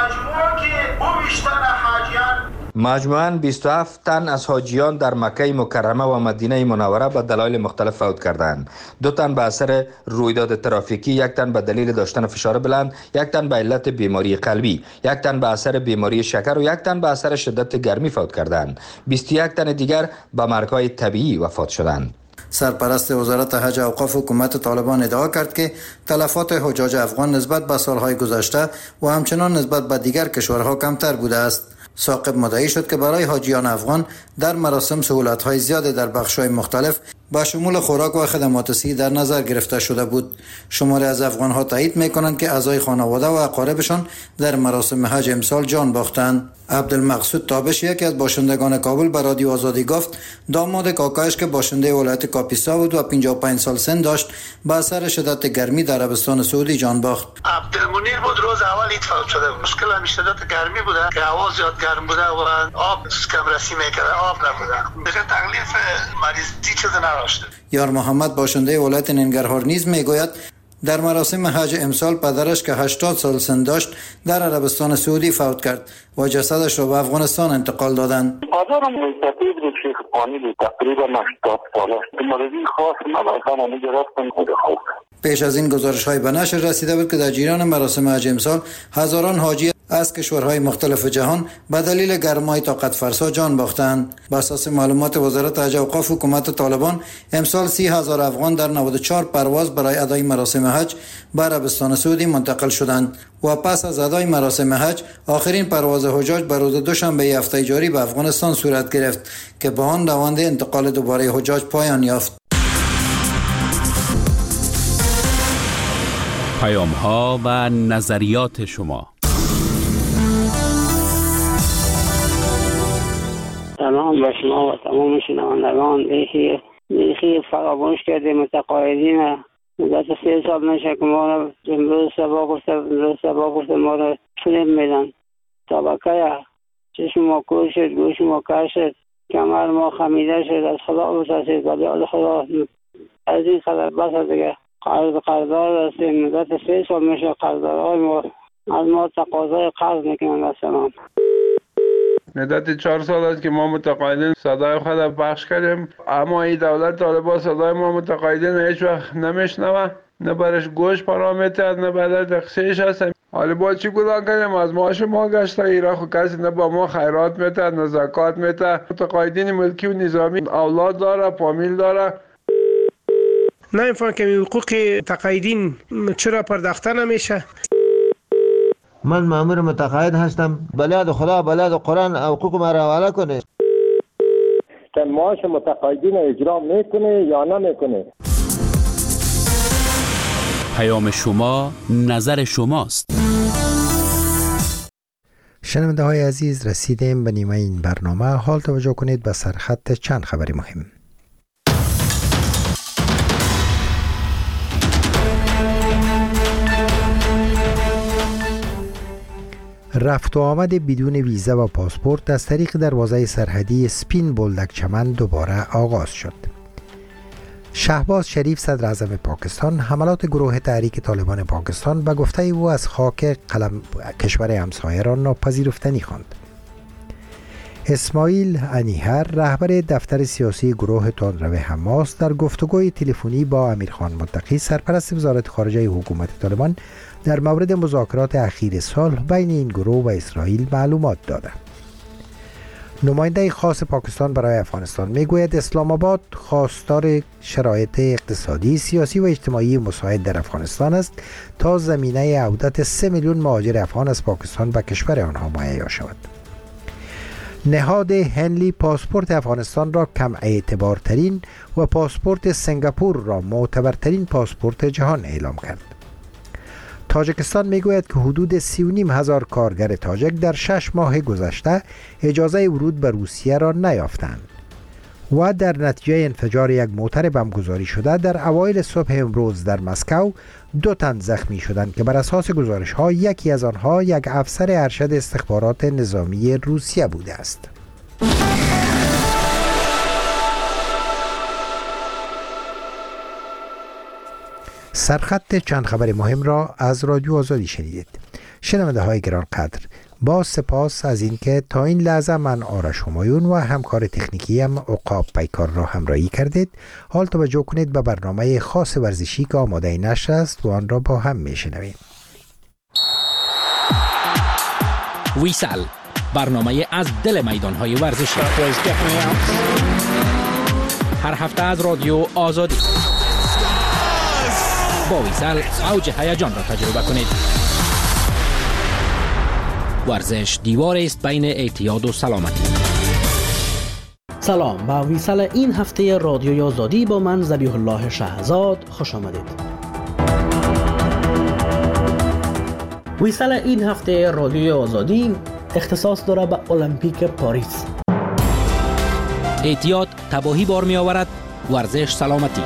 مجموعاً بیست و هفت تن از حاجیان در مکه مکرمه و مدینه منوره به دلایل مختلف فوت کردند. دو تن به اثر رویداد ترافیکی، یک تن به دلیل داشتن فشار بلند، یک تن به علت بیماری قلبی، یک تن به اثر بیماری شکر و یک تن به اثر شدت گرمی فوت کردند. بیست و یک تن دیگر به مرگ‌های طبیعی وفات شدند. سرپرست وزارت حج اوقاف حکومت طالبان ادعا کرد که تلفات حجاج افغان نسبت به سالهای گذشته و همچنان نسبت به دیگر کشورها کمتر بوده است. ثاقب مدعی شد که برای حاجیان افغان در مراسم سهولت‌های زیاد در بخش‌های مختلف با شمول خوراک و خدمات صحی در نظر گرفته شده بود. شماری از افغان‌ها تایید می‌کنند که اعضای خانواده و اقاربشان در مراسم حج امسال جان باختند. عبدالمقصود تابش، یکی از باشندگان کابل، به رادیو آزادی گفت داماد کاکایش که باشنده ولایت کاپیسا بود و پنجاه و پنج سال سن داشت، با اثر شدت گرمی در عربستان سعودی جان باخت. عبدالمنیر بود، روز اول ایت فوت شده. مشکل هم شدت گرمی بوده که هوا زیاد گرم بوده و آب کم رسی میکرده، آب نبوده. دیگه تکلیف مریضی چیز نداشته. یار محمد باشنده ولایت ننگرهار نیز میگوید در مراسم حج امسال پدرش که هشتاد سال سن داشت در عربستان سعودی فوت کرد و جسدش را به افغانستان انتقال دادند. پدرم مستقیم بود، شیخ پانی بود، تقریبا هشتاد ساله. مرضی خاص نباشتن و نگرفتن خود خود. پیش از این گزارش‌های به نشر رسیده بود که در جریان مراسم حج امسال هزاران حاجی از کشورهای مختلف جهان به دلیل گرمای طاقت فرسا جان باختند. بر اساس معلومات وزارت حج اوقاف حکومت طالبان، امسال سی هزار افغان در نود و چهار پرواز برای ادای مراسم حج به عربستان سعودی منتقل شدند و پس از ادای مراسم حج آخرین پرواز حجاج بر روز دوشنبه هفته جاری به افغانستان صورت گرفت که با آن روند انتقال دوباره حجاج پایان یافت. پیام‌ها و نظریات شما. سلام به شما و تمام شنوندگان. بیخی بیخی فراموش کرده متقاعدین مدت سه سال نشه که ما رو امروز سبا گفته امروز سبا گفته ما رو فیلم میدن. طبقه چشم ما کور شد، گوش ما کر شد، کمر ما خمیده شد. از خدا بترسید ولی از خدا از این خبر بس دیگه. قرض قرضدار هستیم، مدت سه سال میشه قرضدارهای ما از ما تقاضای قرض میکنن از ما. مدت چهار سال است که ما متقاعدین صدای خود را پخش کردیم، اما این دولت طالبان صدای ما متقاعدین هیچ وقت نمیشنوه، نه برش گوش پرا میتد نه برش دقشش هست. حالا با چی گناه کنیم؟ از معاش ما گشته ایرا خو کسی نه با ما خیرات میتد نه زکات میتد. متقاعدین ملکی و نظامی اولاد داره، فامیل داره. نمیفهم که حقوق تقاعدین چرا پرداخته نمیشه؟ من مأمور متقاعد هستم، بلاد خدا بلاد قرآن حقوق ما را حواله کنه. که معاش متقاعدین اجرا میکنه یا نمیکنه؟ پیام شما نظر شماست. شنونده های عزیز، رسیدیم به نیمه این برنامه. حال توجه کنید به سرخط چند خبر مهم. رفت و آمد بدون ویزا و پاسپورت از طریق دروازه سرحدی سپین بولدک چمن دوباره آغاز شد. شهباز شریف صدر اعظم پاکستان حملات گروه تحریک طالبان پاکستان به گفته او از خاک قلم کشور همسایه را ناپذیرفتنی خواند. اسماعیل انیهر رهبر دفتر سیاسی گروه تندرو حماس در گفتگوی تلفنی با امیرخان متقی سرپرست وزارت خارجه حکومت طالبان در مورد مذاکرات اخیر سال بین این گروه و اسرائیل معلومات داده. نماینده خاص پاکستان برای افغانستان میگوید اسلام آباد خواستار شرایط اقتصادی، سیاسی و اجتماعی مساعد در افغانستان است تا زمینه عودت سه میلیون مهاجر افغان از پاکستان به کشور آنها مهیا شود. نهاد هنلی پاسپورت افغانستان را کم اعتبارترین و پاسپورت سنگاپور را معتبرترین پاسپورت جهان اعلام کرد. تاجیکستان میگوید که حدود سی و نیم هزار کارگر تاجک در شش ماه گذشته اجازه ورود به روسیه را نیافتند و در نتیجه انفجار یک موتر بمبگذاری شده در اوایل صبح امروز در مسکو دو تن زخمی شدند که بر اساس گزارش ها یکی از آنها یک افسر ارشد استخبارات نظامی روسیه بوده است. سرخط چند خبر مهم را از رادیو آزادی شنیدید. شنونده های گران قدر، با سپاس از اینکه تا این لحظه من آرش همایون و همکار تکنیکیم عقاب پیکار را همراهی کردید. حال توجه کنید به برنامه خاص ورزشی که آماده نشر است و آن را با هم میشنویم. ویسال، برنامه از دل میدانهای ورزشی، هر هفته از رادیو آزادی. با ویسال اوج هیجان را تجربه کنید. ورزش دیوار است بین اعتیاد و سلامتی. سلام، با ویسال این هفته رادیوی آزادی با من ذبیح الله شهزاد خوش آمدید. ویسال این هفته رادیوی آزادی اختصاص داره به المپیک پاریس. اعتیاد تباهی بار می آورد، ورزش سلامتی.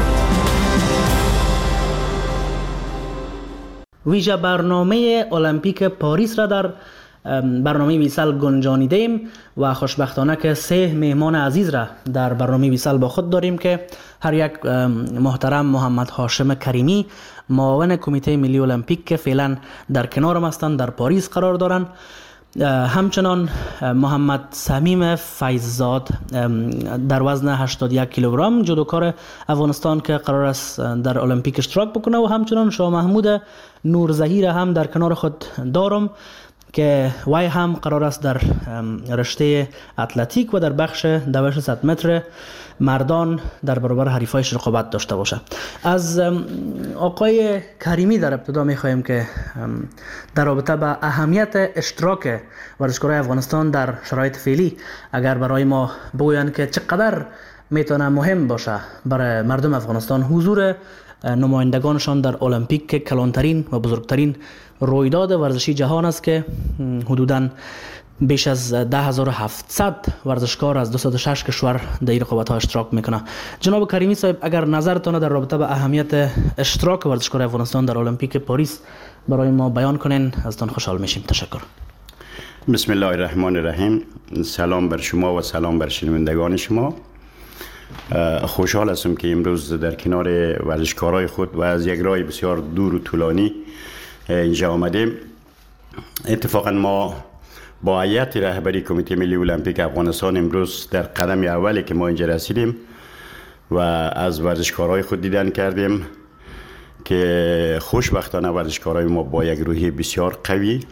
ویژه برنامه المپیک پاریس را در برنامه ویسال گنجانیدیم و خوشبختانه که سه مهمان عزیز را در برنامه ویسال با خود داریم که هر یک محترم محمد هاشم کریمی، معاون کمیته ملی المپیک که فعلا در کنارم هستند، در پاریس قرار دارند. همچنان محمد صمیم فیضزاد در وزن هشتاد و یک کیلوگرم جودوکار افغانستان که قرار است در المپیک اشتراک بکنه و همچنان شاه محمود نورزهی را هم در کنار خود دارم که وای هم قرار است در رشته اتلتیک و در بخش دوش صد متر مردان در برابر حریفایش رقابت داشته باشه. از آقای کریمی در ابتدا می‌خوایم که در رابطه با اهمیت اشتراک ورزشکارای افغانستان در شرایط فعلی اگر برای ما بگویند که چقدر میتونه مهم باشه برای مردم افغانستان حضور نمایندگانشان در المپیک که کلانترین و بزرگترین رویداد ورزشی جهان است که حدوداً بیش از ده هزار و هفتصد ورزشکار از دویست و شش کشور در این رقابت‌ها اشتراک میکنه. جناب کریمی صاحب، اگر نظرتان در رابطه با اهمیت اشتراک ورزشکار افغانستان در المپیک پاریس برای ما بیان کنین ازتان خوشحال میشیم. تشکر. بسم الله الرحمن الرحیم. سلام بر شما و سلام بر شنوندگان شما. خوشحال هستم که امروز در کنار ورزشکارای خود و از یک راه بسیار دور و طولانی اینجا آمدیم. اتفاقا ما با هیئت رهبری کمیته ملی المپیک افغانستان امروز در قدم اولی که ما اینجا رسیدیم و از ورزشکارای خود دیدن کردیم که خوشبختانه ورزشکارای ما با یک روحیه بسیار قوی.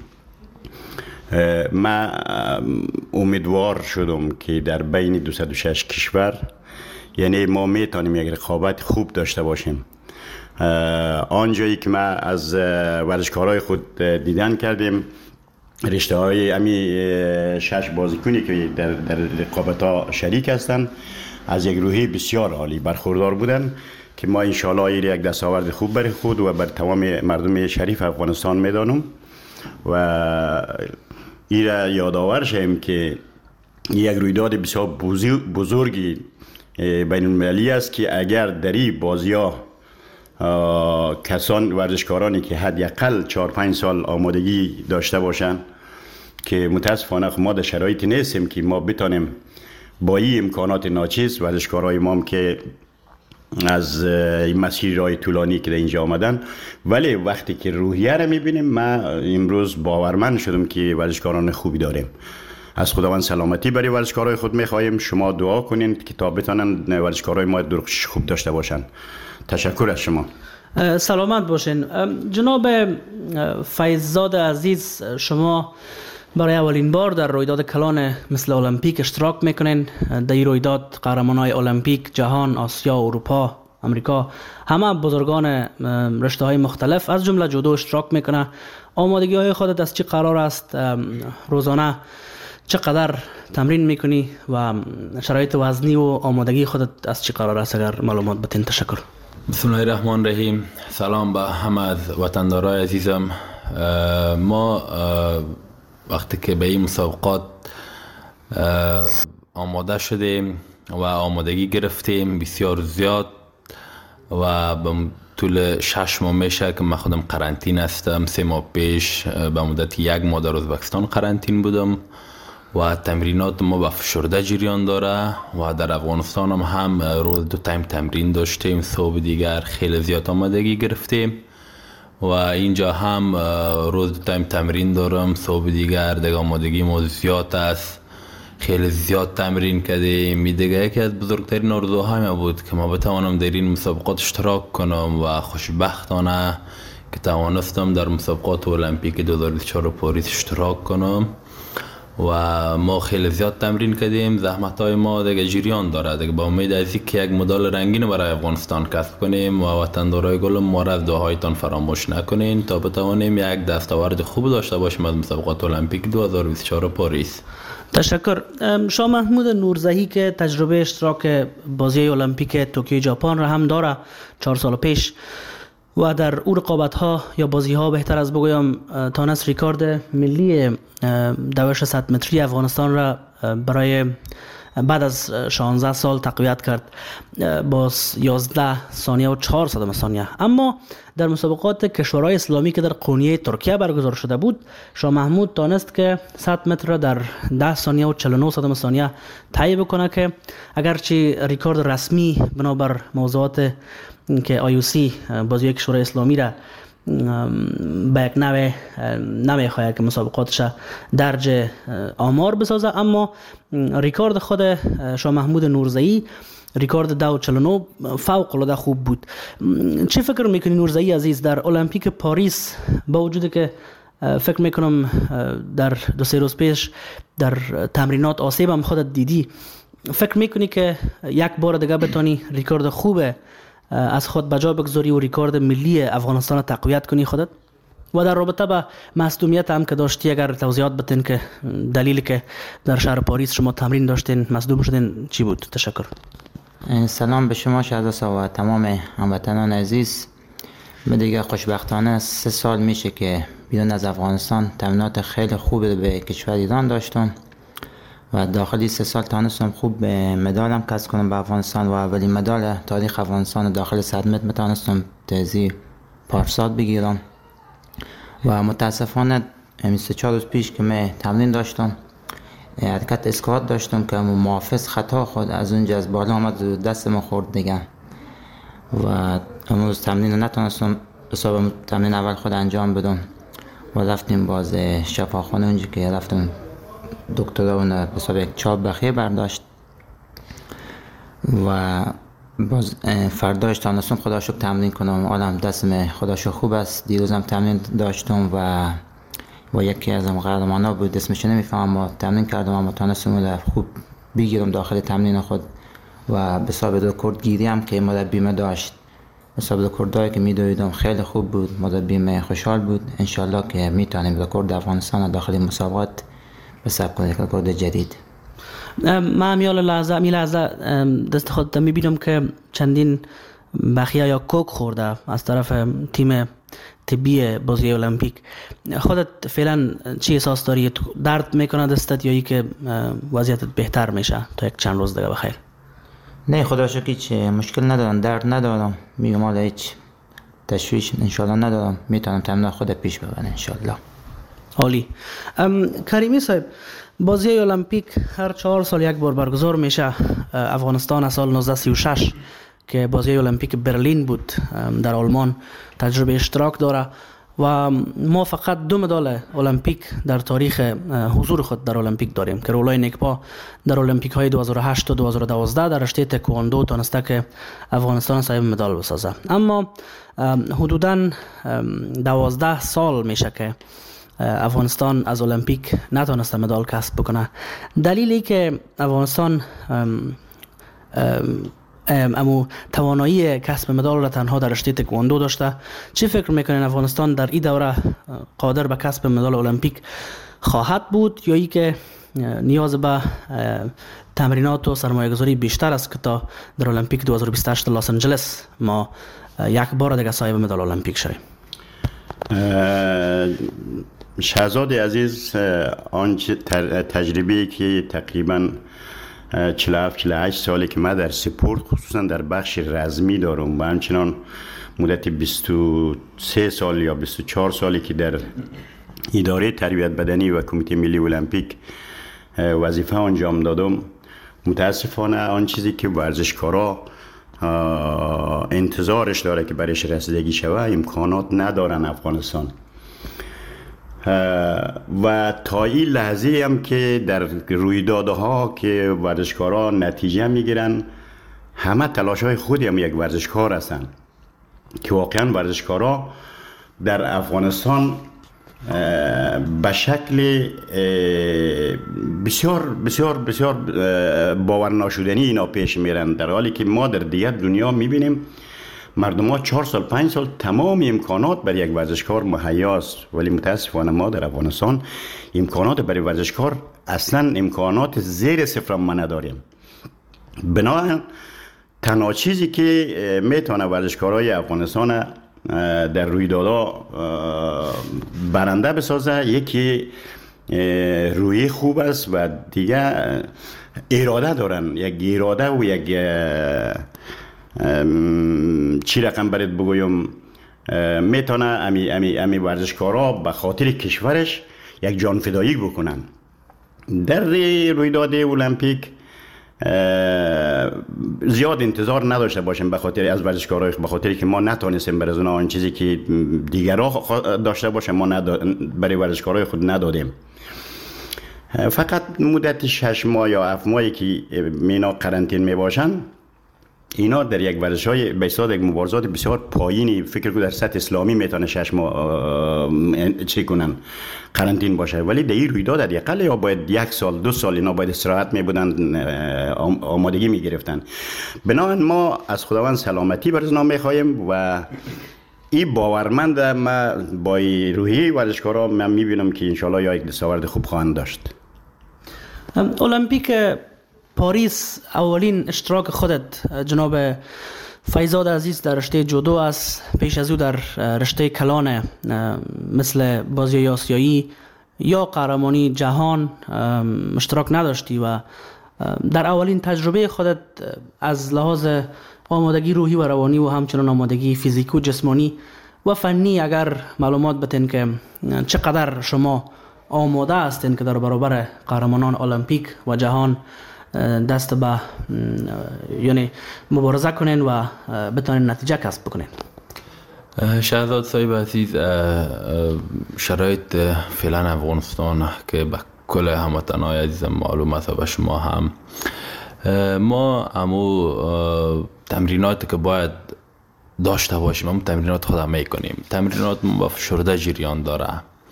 من امیدوار شدم که در بین دویست و شش کشور یعنی ما میتونیم یک رقابت خوب داشته باشیم. آنجایی که ما از ورزشکارای خود دیدن کردیم، رشته های امی شش بازیکنی که در, در رقابت ها شریک هستند از یک روحیه بسیار عالی برخوردار بودن که ما انشاءالله این یک دستاورد خوب برای خود و بر تمام مردم شریف افغانستان میدانم و این را یادآور شیم که یک رویداد بسیار بزرگی بین المللی است که اگر در این بازی ها کسان ورزشکارانی که حداقل چهار پنج سال آمادگی داشته باشند که متاسفانه ما در شرایطی نیستیم که ما بتانیم با این امکانات ناچیز ورزشکارای ما که از این مسیر راه طولانی که در اینجا آمدن، ولی وقتی که روحیه را میبینیم من امروز باورمند شدم که ورزشکاران خوبی داریم. از خداوند سلامتی برای ورزشکارای خود میخواهیم. شما دعا کنین که تا بتانن ورزشکارای ما درخشش خوب داشته باشن. تشکر از شما. سلامت باشین. جناب فیضزاد عزیز، شما برای اولین بار در رویداد کلان مثل المپیک اشتراک میکنین. در این رویداد قهرمانای المپیک جهان، آسیا، اروپا، امریکا، همه بزرگان رشته های مختلف از جمله جودو اشتراک میکنه. آمادگی های خودت از چی قرار است؟ روزانه چقدر تمرین میکنی و شرایط وزنی و آمادگی خودت از چی قرار است؟ اگر معلومات بتین. تشکر. بسم الله الرحمن الرحیم. سلام به همه از وطندارای عزیزم. ما وقتی که به این مسابقات آماده شدیم و آمادگی گرفتیم بسیار زیاد و به طول شش ماه میشه که من خودم قرنطین هستم. سه ماه پیش به مدت یک ماه در ازبکستان قرنطین بودم و تمرینات ما به فشرده جریان داره و در افغانستان هم, هم روز دو تایم تمرین داشتیم. صبح دیگر خیلی زیاد آمادگی گرفتیم و اینجا هم روز دو تایم تمرین دارم. صبح دیگر دیگه آمادگی ما زیاد است، خیلی زیاد تمرین کردیم. دیگه یکی از بزرگترین آرزوهایم بود که ما بتوانم در این مسابقات اشتراک کنم و خوشبختانه که توانستم در مسابقات المپیک دو هزار و بیست و چهار پاریس اشتراک کنم و ما خیلی زیاد تمرین کردیم. زحمت‌های ما دیگه جریان داره دیگه با امید از اینکه یک مدال رنگین برای افغانستان کسب کنیم و وطندارای گلم ما را از دعایتان فراموش نکنین تا بتوانیم یک دستاورد خوب داشته باشیم از مسابقات المپیک دو هزار و بیست و چهار پاریس. تشکر. شاه محمود نورزهی که تجربه اشتراک بازی المپیک توکیو ژاپن را هم داره چهار سال پیش و در او رقابت ها یا بازی ها بهتر از بگویم تانست ریکارد ملی دوش صد متری افغانستان را برای بعد از شانزده سال تقویت کرد با یازده ثانیه و چهار صدم ثانیه. اما در مسابقات کشورهای اسلامی که در قونیه ترکیه برگزار شده بود، شاه محمود تانست که صد متر را در ده ثانیه و چهل و نه صدم ثانیه طی بکنه که اگرچه ریکارد رسمی بنابر موضوعات که آی او سی بازی کشورهای اسلامی را به یک نوع نمیخواهد که مسابقاتش درج آمار بسازه، اما ریکارد خود شاه محمود نورزهی ریکارد دو چهل و نه فوق العاده خوب بود. چه فکر میکنی نورزهی عزیز در المپیک پاریس با وجودی که فکر میکنم در دو سه روز پیش در تمرینات آسیب هم خودت دیدی، فکر میکنی که یک بار دیگه بتونی ریکارد خوبه از خود بجا بگذاری و ریکارد ملی افغانستان تقویت کنی خودت؟ و در رابطه با مصدومیت هم که داشتی اگر توضیحات بتین که دلیلی که در شهر پاریس شما تمرین داشتین مصدوم شدین چی بود؟ تشکر. سلام به شما شهزاده و تمام هموطنان عزیز. من دیگه خوشبختانه سه سال میشه که بیرون از افغانستان تمرینات خیلی خوب به کشور ایران داشتم و داخلی سه سال تانستم خوب به مدالم کسب کنم به افغانستان و اولین مدال تاریخ افغانستان داخل صد متر میتونستم تازی پارسال بگیرم و متاسفانه همین سه چهار روز پیش که من تمرین داشتم، حرکت اسکوات داشتم که محافظ خطا خود از اونجا از بالا آمد دست ما خورد دیگه و امروز تمرین نتونستم حساب تمرین اول خود انجام بدم و رفتیم باز شفاخانه اونجا که رفتم دکتر اون حساب یک چاپ بخیه برداشت و باز فرداش تانستم خدا شکر تمرین کنم. حالم دستم خدا شکر خوب است. دیروزم تمرین داشتم و با یکی از قهرمانا بود، اسمش نمیفهمم، ما تمرین کردم اما تانستم خوب بگیرم داخل تمرین خود و به حساب رکورد گیری هم که مربیم داشت، حساب رکوردایی که میدویدم خیلی خوب بود، مربیم خوشحال بود. انشالله که میتونیم رکورد افغانستان داخل مسابقات به ثبت کنیم، رکورد جدید. من میال لحظه می لحظه دست خودت میبینم که چندین بخیه یا کوک خورده از طرف تیم طبی بازی المپیک. خودت فعلا چی احساس داری؟ درد میکنه دستت یا ای که وضعیتت بهتر میشه تا یک چند روز دیگه بخیر؟ نه خدا شکر هیچ مشکل ندارم، درد ندارم، میگم حالا هیچ تشویش انشالله ندارم، میتونم تمرین خود پیش ببرم انشالله. عالی. کریمی صاحب، بازی المپیک هر چهار سال یک بار برگزار میشه. افغانستان از سال نوزده سی و شش که بازی المپیک برلین بود در آلمان تجربه اشتراک داره و ما فقط دو مدال المپیک در تاریخ حضور خود در المپیک داریم که رولای نکپا در المپیک های دو هزار و هشت و دو هزار و دوازده در رشته تکواندو تونسته که افغانستان صاحب مدال بسازه. اما حدوداً دوازده سال میشه که افغانستان از المپیک نتونسته مدال کسب بکنه. دلیلی که افغانستان ام ام امو توانایی کسب مدال را تنها در رشته تکواندو داشته، چی فکر میکنین افغانستان در این دوره قادر به کسب مدال المپیک خواهد بود یا ای که نیاز به تمرینات و سرمایه‌گذاری بیشتر است که تا در المپیک دو هزار و بیست و هشت لس آنجلس ما یک بار دیگه صاحب مدال المپیک شویم؟ شهزاد عزیز، آن تجربه‌ای که تقریباً چهل و هفت چهل و هشت سالی که من در سپورت خصوصا در بخش رزمی دارم و همچنان مدت بیست و سه سال یا بیست و چهار سالی که در اداره تربیت بدنی و کمیته ملی المپیک وظیفه انجام دادم، متاسفانه آن چیزی که ورزشکارا انتظارش داره که برایش رسیدگی شوه امکانات ندارن افغانستان. و تا این لحظه هم که در رویدادها که ورزشکارا نتیجه میگیرن همه تلاش های خودی هم یک ورزشکار هستن که واقعا ورزشکارا در افغانستان به شکل بسیار بسیار بسیار باور ناشدنی اینا پیش میرن، در حالی که ما در دیگر دنیا میبینیم مردم ها چهار سال پنج سال تمام امکانات برای یک ورزشکار مهیاست، ولی متاسفانه ما در افغانستان امکانات برای ورزشکار اصلا امکانات زیر صفر ما نداریم. بنابراین تنها چیزی که میتونه ورزشکارای افغانستان در رویدادها برنده بسازه یکی روی خوب است و دیگه اراده دارن، یک اراده و یک چی رقم برید بگویم میتونه امی, امی, امی ورزشکارا به خاطر کشورش یک جان فدایی بکنن. در رویداد المپیک زیاد انتظار نداشته باشیم به خاطر از ورزشکارای، به خاطر که ما نتونستیم برای اونا آن چیزی که دیگرها داشته باشه ما برای ورزشکارای خود ندادیم. فقط مدت شش ماه یا هفت ماهی که مینا قرنطین می باشن، اینا در یک ورزش های به حساب یک مبارزات بسیار پایینی فکر کنم در سطح اسلامی میتونه شش ماه چی کنن قرنطین باشه، ولی در این رویداد حداقل یا باید یک سال دو سال اینا باید استراحت میبودن، آمادگی میگرفتن. بنابراین ما از خداوند سلامتی برای اونا میخوایم و این باورمند ما با روحیه ورزشکارا من میبینم که انشالله یا یک دستاورد خوب خواهند داشت. المپیک پاریس اولین اشتراک خودت جناب فیضاد عزیز در رشته جودو است، پیش از او در رشته کلان مثل بازی آسیایی یا قهرمانی جهان اشتراک نداشتی و در اولین تجربه خودت از لحاظ آمادگی روحی و روانی و همچنان آمادگی فیزیکی و جسمانی و فنی اگر معلومات بتین که چقدر شما آماده هستین که در برابر قهرمانان المپیک و جهان دست به یعنی مبارزه کنین و بتونین نتیجه کسب بکنین؟ شهزاد صاحب عزیز، شرایط فعلا افغانستان که به کل هموطنان عزیز معلوم است و به شما هم، ما امو تمریناتی که باید داشته باشیم امو تمرینات خود میکنیم. تمرینات با فشرده جریان داره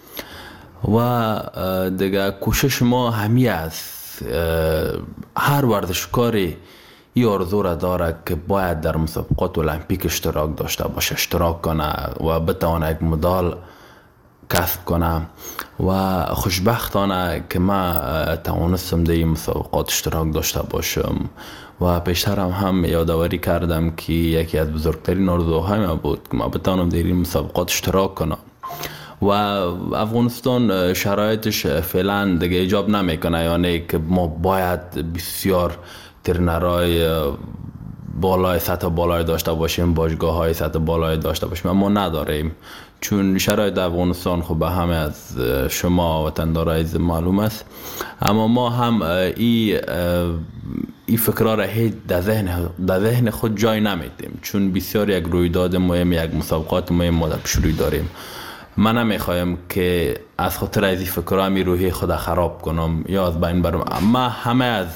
و دیگه کوشش ما همی است هر ورزشکاری این آرزو را داره که باید در مسابقات المپیک اشتراک داشته باشه، اشتراک کنه و بتونه یک مدال کسب کنه و خوشبختانه که ما توانستم در این مسابقات اشتراک داشته باشم و پیشترم هم یادآوری کردم که یکی از بزرگترین آرزوهای ما بود که ما بتونم در این مسابقات اشتراک کنم و افغانستان شرایطش فعلا دیگه ایجاب نمیکنه، یعنی که ما باید بسیار ترنرهای بالای سطح بالای داشته باشیم، باشگاه های سطح بالای داشته باشیم، اما نداریم چون شرایط افغانستان خب به همه از شما وطندارای عزیز معلوم است. اما ما هم این ای فکرها را هیچ در ذهن در ذهن خود جای نمیدیم چون بسیار یک رویداد مهم، یک مسابقات مهم ما در پیش روی داریم. من نمیخوایم که از خاطر از این فکرها می روحی خود خراب کنم یا از بین برم. ما همه از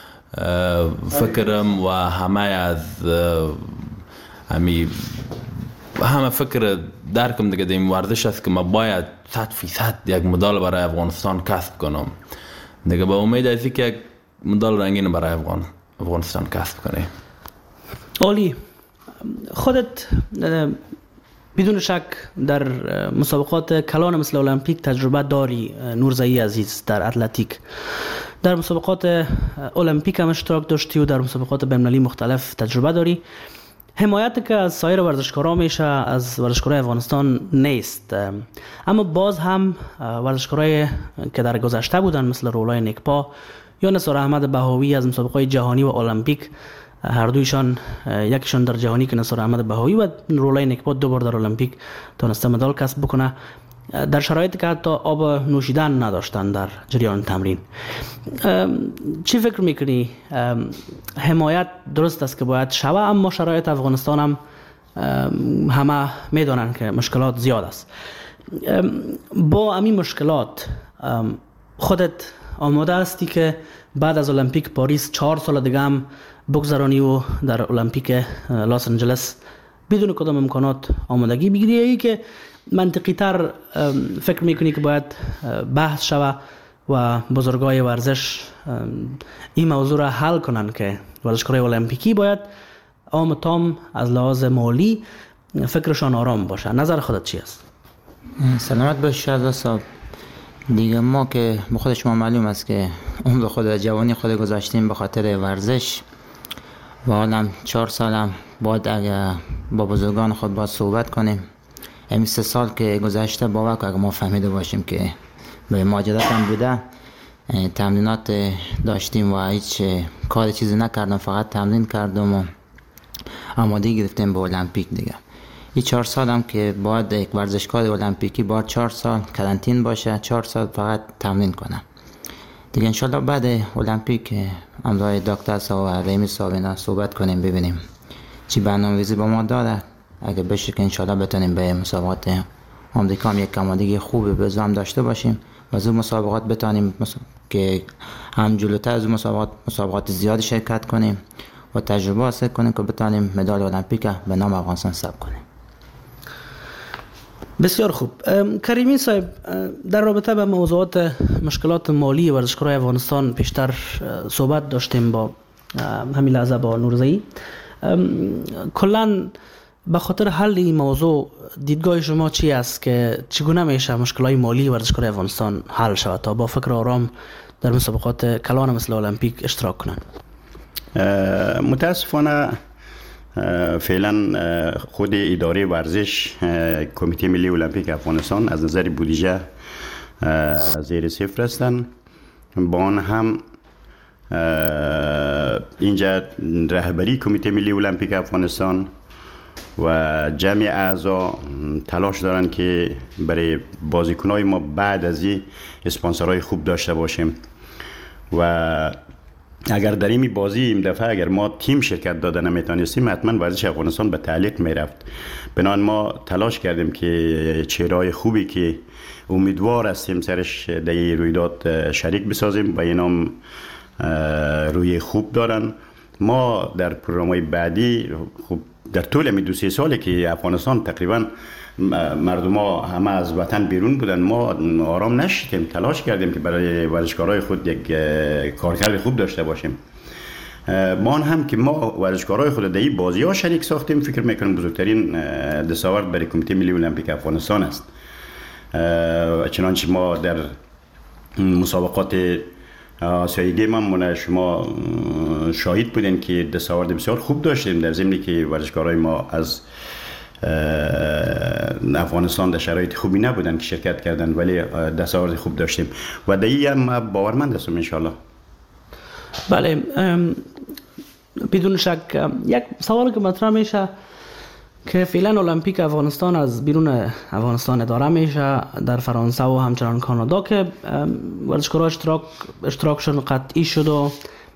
فکرم و همه از همی همه فکر درکم دیگه این ورزش است که ما باید صد فیصد یک مدال برای افغانستان کسب کنم دیگه، با امید از که یک مدال رنگین برای افغان افغانستان کسب کنه. عالی. خودت بدون شک در مسابقات کلان مثل المپیک تجربه داری نورزایی عزیز، در اتلتیک در مسابقات المپیک هم اشتراک داشتی و در مسابقات بین‌المللی مختلف تجربه داری. حمایت که از سایر ورزشکاران میشه از ورزشکارای افغانستان نیست، اما باز هم ورزشکارای که در گذشته بودن مثل رولای نیکپا یا نثار احمد بهاوی از مسابقات جهانی و المپیک، هر دویشان، یکیشان در جهانی که نثار احمد بهاوی و رولای نیکپا دو بار در المپیک تونسته مدال کسب بکنه، در شرایطی که حتی آب نوشیدن نداشتن در جریان تمرین. چی فکر میکنی؟ حمایت درست است که باید شوه، اما شرایط افغانستان هم همه میدونن که مشکلات زیاد است. با همین مشکلات خودت آماده هستی که بعد از المپیک پاریس چهار سال دیگه هم بگذرانی و در المپیک لاس آنجلس بدون کدام امکانات آمادگی بگیری، یا ای که منطقی تر فکر میکنی که باید بحث شوه و بزرگای ورزش این موضوع را حل کنن که ورزشکارای المپیکی باید عام تام از لحاظ مالی فکرشان آرام باشه؟ نظر خودت چی است؟ سلامت باش شهزاد صاحب. دیگه ما که به خود شما معلوم است که عمر خود جوانی خود گذاشتیم به خاطر ورزش و حالم چهار سالم باید اگه با بزرگان خود باید صحبت کنیم. همین سه سال که گذشته باور که اگه ما فهمیده باشیم که به ماجرات هم بوده، تمرینات داشتیم و هیچ کار چیزی نکردم، فقط تمرین کردم و آمادگی گرفتیم به المپیک. دیگه این چهار سال هم که باید یک ورزشکار المپیکی باید چهار سال کرانتین باشه، چهار سال فقط تمرین کنه. دیگه انشالله بعد المپیک همراه دکتر صاحب و رحیمی صاحب اینا صحبت کنیم، ببینیم چی برنامه‌ریزی با ما داره. اگه بشه که انشالله بتونیم به مسابقات آمریکا هم یک آمادگی خوبی به زام داشته باشیم و از اون مسابقات بتونیم که هم جلوتر از مسابقات مسابقات زیادی شرکت کنیم و تجربه حاصل کنیم که بتونیم مدال المپیک به نام افغانستان ثبت کنیم. بسیار خوب. کریمی صاحب، در رابطه با موضوعات مشکلات مالی ورزشکارای افغانستان پیشتر صحبت داشتیم با همین لحظه با نورزایی. کلاً به خاطر حل این موضوع دیدگاه شما چی است که چگونه میشه مشکلات مالی ورزشکارای افغانستان حل شود تا با فکر آرام در مسابقات کلان مثل المپیک اشتراک کنند؟ متاسفانه فعلا خود اداره ورزش کمیته ملی المپیک افغانستان از نظر بودجه زیر صفر هستند. با آن هم اینجا رهبری کمیته ملی المپیک افغانستان و جمعی اعضا تلاش دارن که برای بازیکنای ما بعد از این اسپانسرهای خوب داشته باشیم و اگر در این بازی این دفعه اگر ما تیم شرکت داده نمیتونستیم حتما ورزش افغانستان به تعلیق میرفت. بنابراین ما تلاش کردیم که چهره‌های خوبی که امیدوار هستیم سرش در این رویداد شریک بسازیم و اینام روی خوب دارن. ما در پروگرام‌های بعدی خوب در طول می دو سه سالی که افغانستان تقریبا مردم ها همه از وطن بیرون بودن ما آرام نشدیم، تلاش کردیم که برای ورزشکارای خود یک کارکرد خوب داشته باشیم. ما هم که ما ورزشکارای خود در این بازی ها شریک ساختیم فکر میکنم بزرگترین دستاورد برای کمیته ملی المپیک افغانستان است. چنانچه ما در مسابقات آسیایی گیم هم شما شاهد بودین که دستاورد بسیار خوب داشتیم در ضمنی که ورزشکارای ما از افغانستان در شرایط خوبی نبودن که شرکت کردن ولی دستاورد خوب داشتیم و در این هم باورمند هستم انشالله. بله، بدون شک یک سوال که مطرح میشه که فعلا المپیک افغانستان از بیرون افغانستان اداره میشه در فرانسه و همچنان کانادا که ورزشکارها اشتراک اشتراکشون قطعی شد و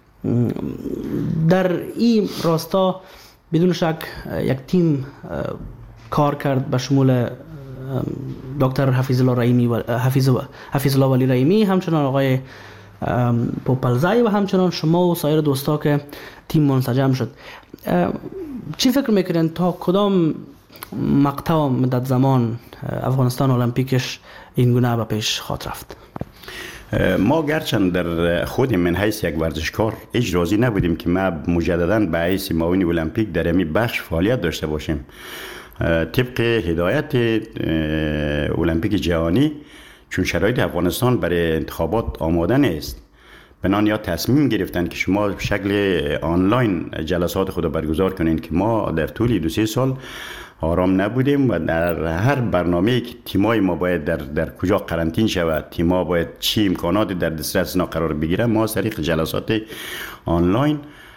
در این راستا بدون شک یک تیم کار کرد به شمول دکتر حفیظ الله رحیمی و حفیظ حفیظ الله ولی رحیمی، همچنان آقای پوپلزای و همچنان شما و سایر دوستا که تیم منسجم شد. چی فکر میکنین تا کدام مقطع مدت زمان افغانستان المپیکش این گونه به پیش خواهد رفت؟ ما گرچند در خود من حیث یک ورزشکار هیچ راضی نبودیم که ما مجددا به حیث معاون المپیک در این بخش فعالیت داشته باشیم. طبق هدایت المپیک جهانی چون شرایط افغانستان برای انتخابات آماده نیست، بنان یا تصمیم گرفتن که شما به شکل آنلاین جلسات خود برگزار کنین که ما در طول دو سه سال آرام نبودیم و در هر برنامه‌ای که تیمای ما باید در در کجا قرنطین شود، تیم‌ها باید چی امکاناتی در دسترس اینا قرار بگیره، ما طریق جلسات آنلاین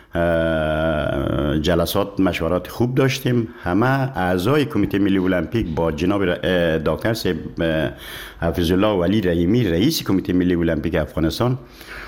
جلسات مشورات خوب داشتیم. همه اعضای کمیته ملی المپیک با جناب دکتر صاحب حفیظ الله ولی رحیمی رئیس کمیته ملی المپیک افغانستان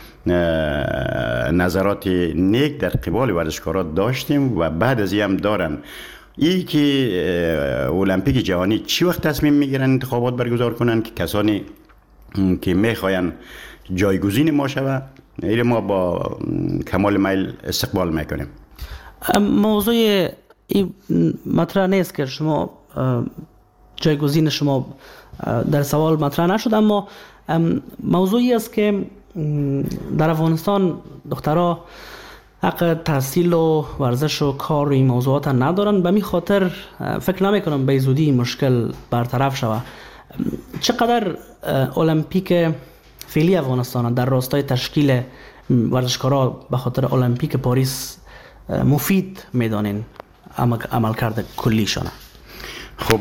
نظرات نیک در قبال ورزشکارا داشتیم و بعد از این هم دارن. ای که المپیک جهانی چی وقت تصمیم میگیرن انتخابات برگزار کنن که کسانی که میخواین جایگزین ما شود، این ما با کمال میل استقبال میکنیم. موضوع این مطرح نیست که شما جایگزین شما در سوال مطرح نشد، اما موضوعی است که در افغانستان دخترها حق تحصیل و ورزش و کار و این موضوعات ندارن. به می خاطر فکر نمی کنم به زودی این مشکل برطرف شود. چقدر المپیک فعلی افغانستان در راستای تشکیل ورزشکارا به خاطر المپیک پاریس مفید میدانین عمل کرده کلیشان؟ خب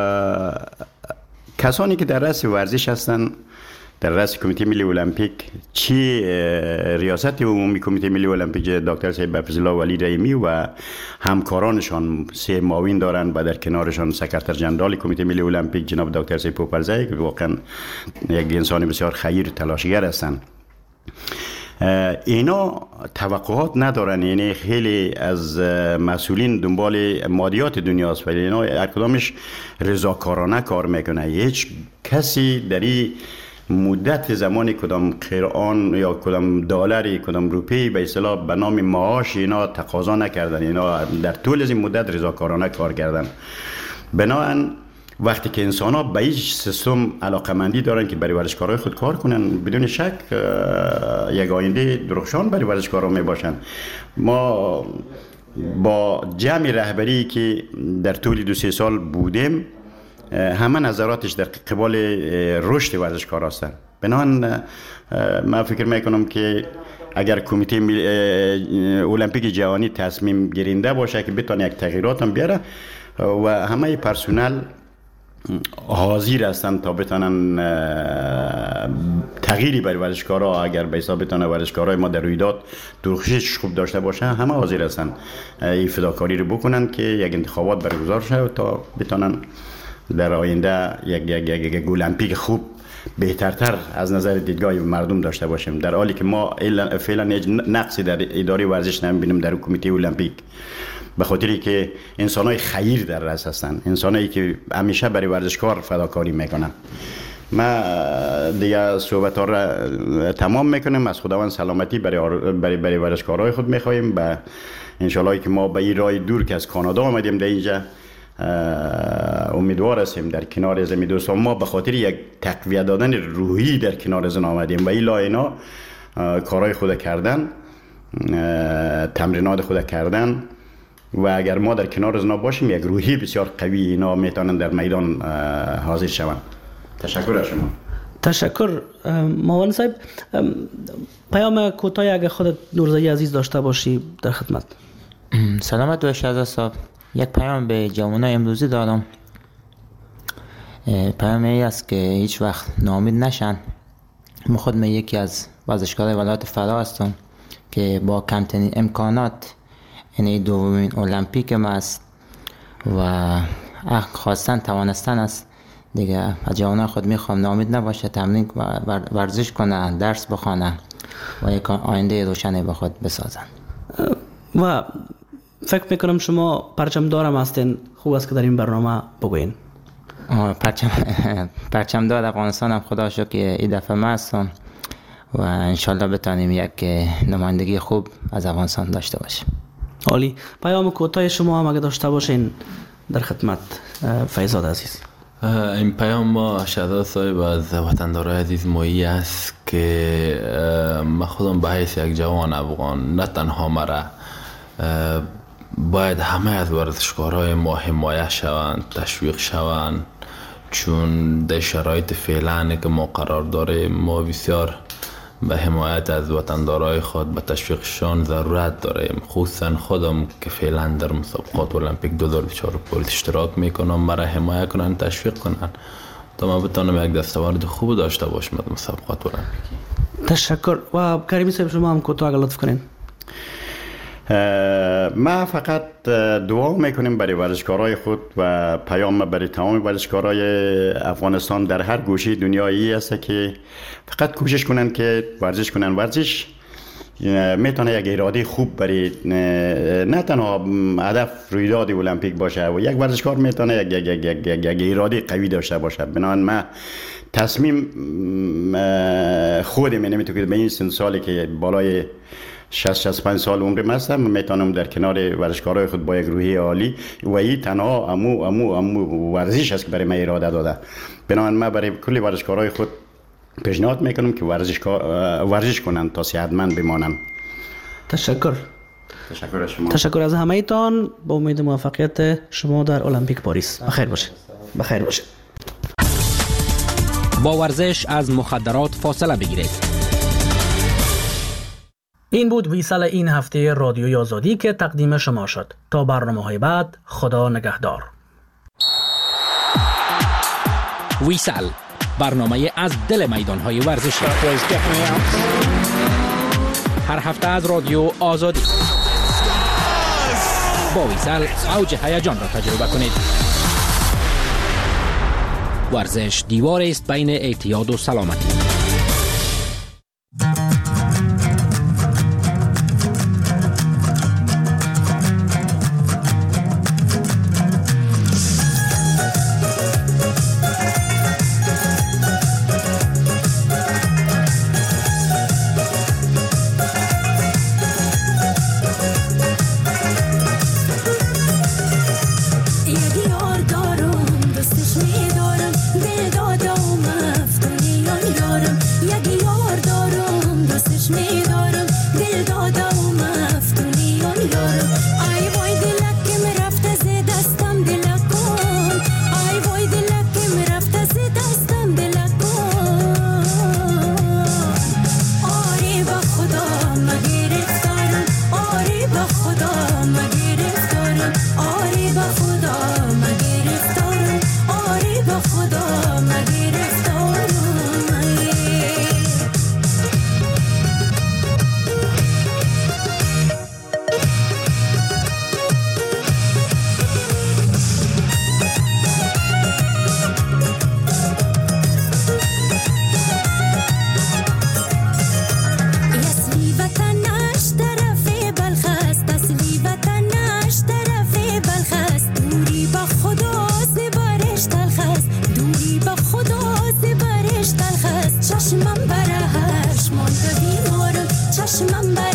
کسانی که در رأس ورزش هستن در رأس کمیته ملی المپیک، چی ریاست عمومی کمیته ملی المپیک دکتر صاحب حفیظ الله ولی رحیمی و همکارانشان سه معاون دارن و در کنارشان سکرتر جنرال کمیته ملی المپیک جناب دکتر صاحب پوپلزای که واقعا یک انسان بسیار خیر تلاشگر هستند. اینا توقعات ندارن، یعنی خیلی از مسئولین دنبال مادیات دنیاست ولی اینا هر کدامش رضاکارانه کار میکنه. هیچ کسی در این مدت زمانی کدام قرآن یا کدام دلاری کدام روپی به اصطلاح به نام معاش اینا تقاضا نکردن، اینا در طول از این مدت رضاکارانه کار کردن. بنابراین وقتی که انسان ها به هیچ سیستم علاقمندی دارن که برای ورزشکارای خود کار کنن، بدون شک یک آینده درخشان برای ورزشکارا می باشن. ما با جمع رهبری که در طول دو سه سال بودیم همه نظراتش در قبال رشد ورزشکار هستند. بنابراین من فکر میکنم که اگر کمیته المپیک جهانی تصمیم گیرنده باشه که بتونه یک تغییرات هم بیاره و همه پرسنل حاضر هستند تا بتونن تغییری برای ورزشکارا، اگر به حساب بتونه ورزشکارای ما در رویداد درخشش خوب داشته باشه، همه حاضر هستند این فداکاری رو بکنن که یک انتخابات برگزار شه تا بتونن در آینده یک یک یک, یک المپیک خوب بهترتر از نظر دیدگاه مردم داشته باشیم، در حالی که ما فعلا نقصی در اداره ورزش نمیبینیم در کمیته المپیک، به خاطری که انسانای خیر در رأس هستند، انسانایی که همیشه برای ورزشکار فداکاری میکنن. ما دیگه صحبت ها را تمام میکنیم. از خداوند سلامتی برای برای برای ورزشکارای خود میخواهیم و ان شاءالله که ما به این راه دور که از کانادا آمدیم در اینجا امیدوار هستیم در کنار از می دوستان ما به خاطر یک تقویت دادن روحی در کنار از آمدیم و اینا اینا کارهای خود کردن، تمرینات خود کردن و اگر ما در کنار از اینا باشیم یک روحی بسیار قوی اینا میتونن در میدان حاضر شوند. تشکر از شما. تشکر مولانا صاحب. پیام کوتاه اگر خودت نورزایی عزیز داشته باشی در خدمت. سلامت باش شهزاده صاحب. یک پیام به جوانای امروزی دارم. پیام ای است که هیچ وقت ناامید نشن. من خودم یکی از ورزشکارای ولایت فرا هستم که با کمترین امکانات این دومین المپیک ما است و خواستن توانستن است. دیگه از جوانان خود میخوام ناامید نباشه، تمرین ورزش کنه، درس بخونه و یک آینده روشنی به خود بسازن. و فکر میکنم شما پرچم دارم هستین، خوب است که در این برنامه بگوین. پرچم پرچم دار افغانستان هم خدا شکر که این دفعه ما هستم و انشالله بتانیم یک نمایندگی خوب از افغانستان داشته باشیم. عالی. پیام کوتاه شما هم اگه داشته باشین در خدمت فیضاد عزیز. این پیام ما شهزاده صاحب از وطندارای عزیز مایی است که من خودم به حیث یک جوان افغان نه تنها مرا باید همه از ورزشکارهای ما حمایت شوند، تشویق شوند، چون در شرایط فعلا که ما قرار داریم ما بسیار به حمایت از وطندارای خود به تشویقشان ضرورت داریم، خصوصا خودم که فعلا در مسابقات المپیک دو هزار و بیست و چهار پاریس اشتراک میکنم، مرا حمایت کنن، تشویق کنن تا ما بتونم یک دستاورد خوب داشته باشم در مسابقات المپیکی. تشکر. و کریمی صاحب شما هم کوتاه لطف کنین. ما فقط دعا میکنیم برای ورزشکارای خود و پیام برای تمام ورزشکارای افغانستان در هر گوشه دنیایی است که فقط کوشش کنن که ورزش کنن. ورزش میتونه یک اراده خوب برای نه تنها هدف رویداد المپیک باشه و یک ورزشکار میتونه یک یک یک یک, یک, یک اراده قوی داشته باشه. بنابراین ما تصمیم خودم نمیتونم که به این سن سالی که بالای شصت شصت و پنج سال عمرم هستم میتونم در کنار ورزشکارای خود با یک روحیه عالی و این تنها امو امو امو ورزش است که برای من اراده داده. بنابراین من برای کل ورزشکارای خود پیشنهاد میکنم که ورزش ورزش کنن تا صحتمند بمانن. تشکر. تشکر از شما. تشکر از همه ایتان. با امید موفقیت شما در المپیک پاریس. بخیر باشه. بخیر باشه. با ورزش از مخدرات فاصله بگیرید. این بود ویسال این هفته رادیوی آزادی که تقدیم شما شد. تا برنامه‌های بعد، خدا نگهدار. ویسال، برنامه از دل میدان‌های ورزشی. هر هفته از رادیو آزادی. با ویسال اوج هیجان را تجربه کنید. ورزش دیوار است بین اعتیاد و سلامتی. چشمم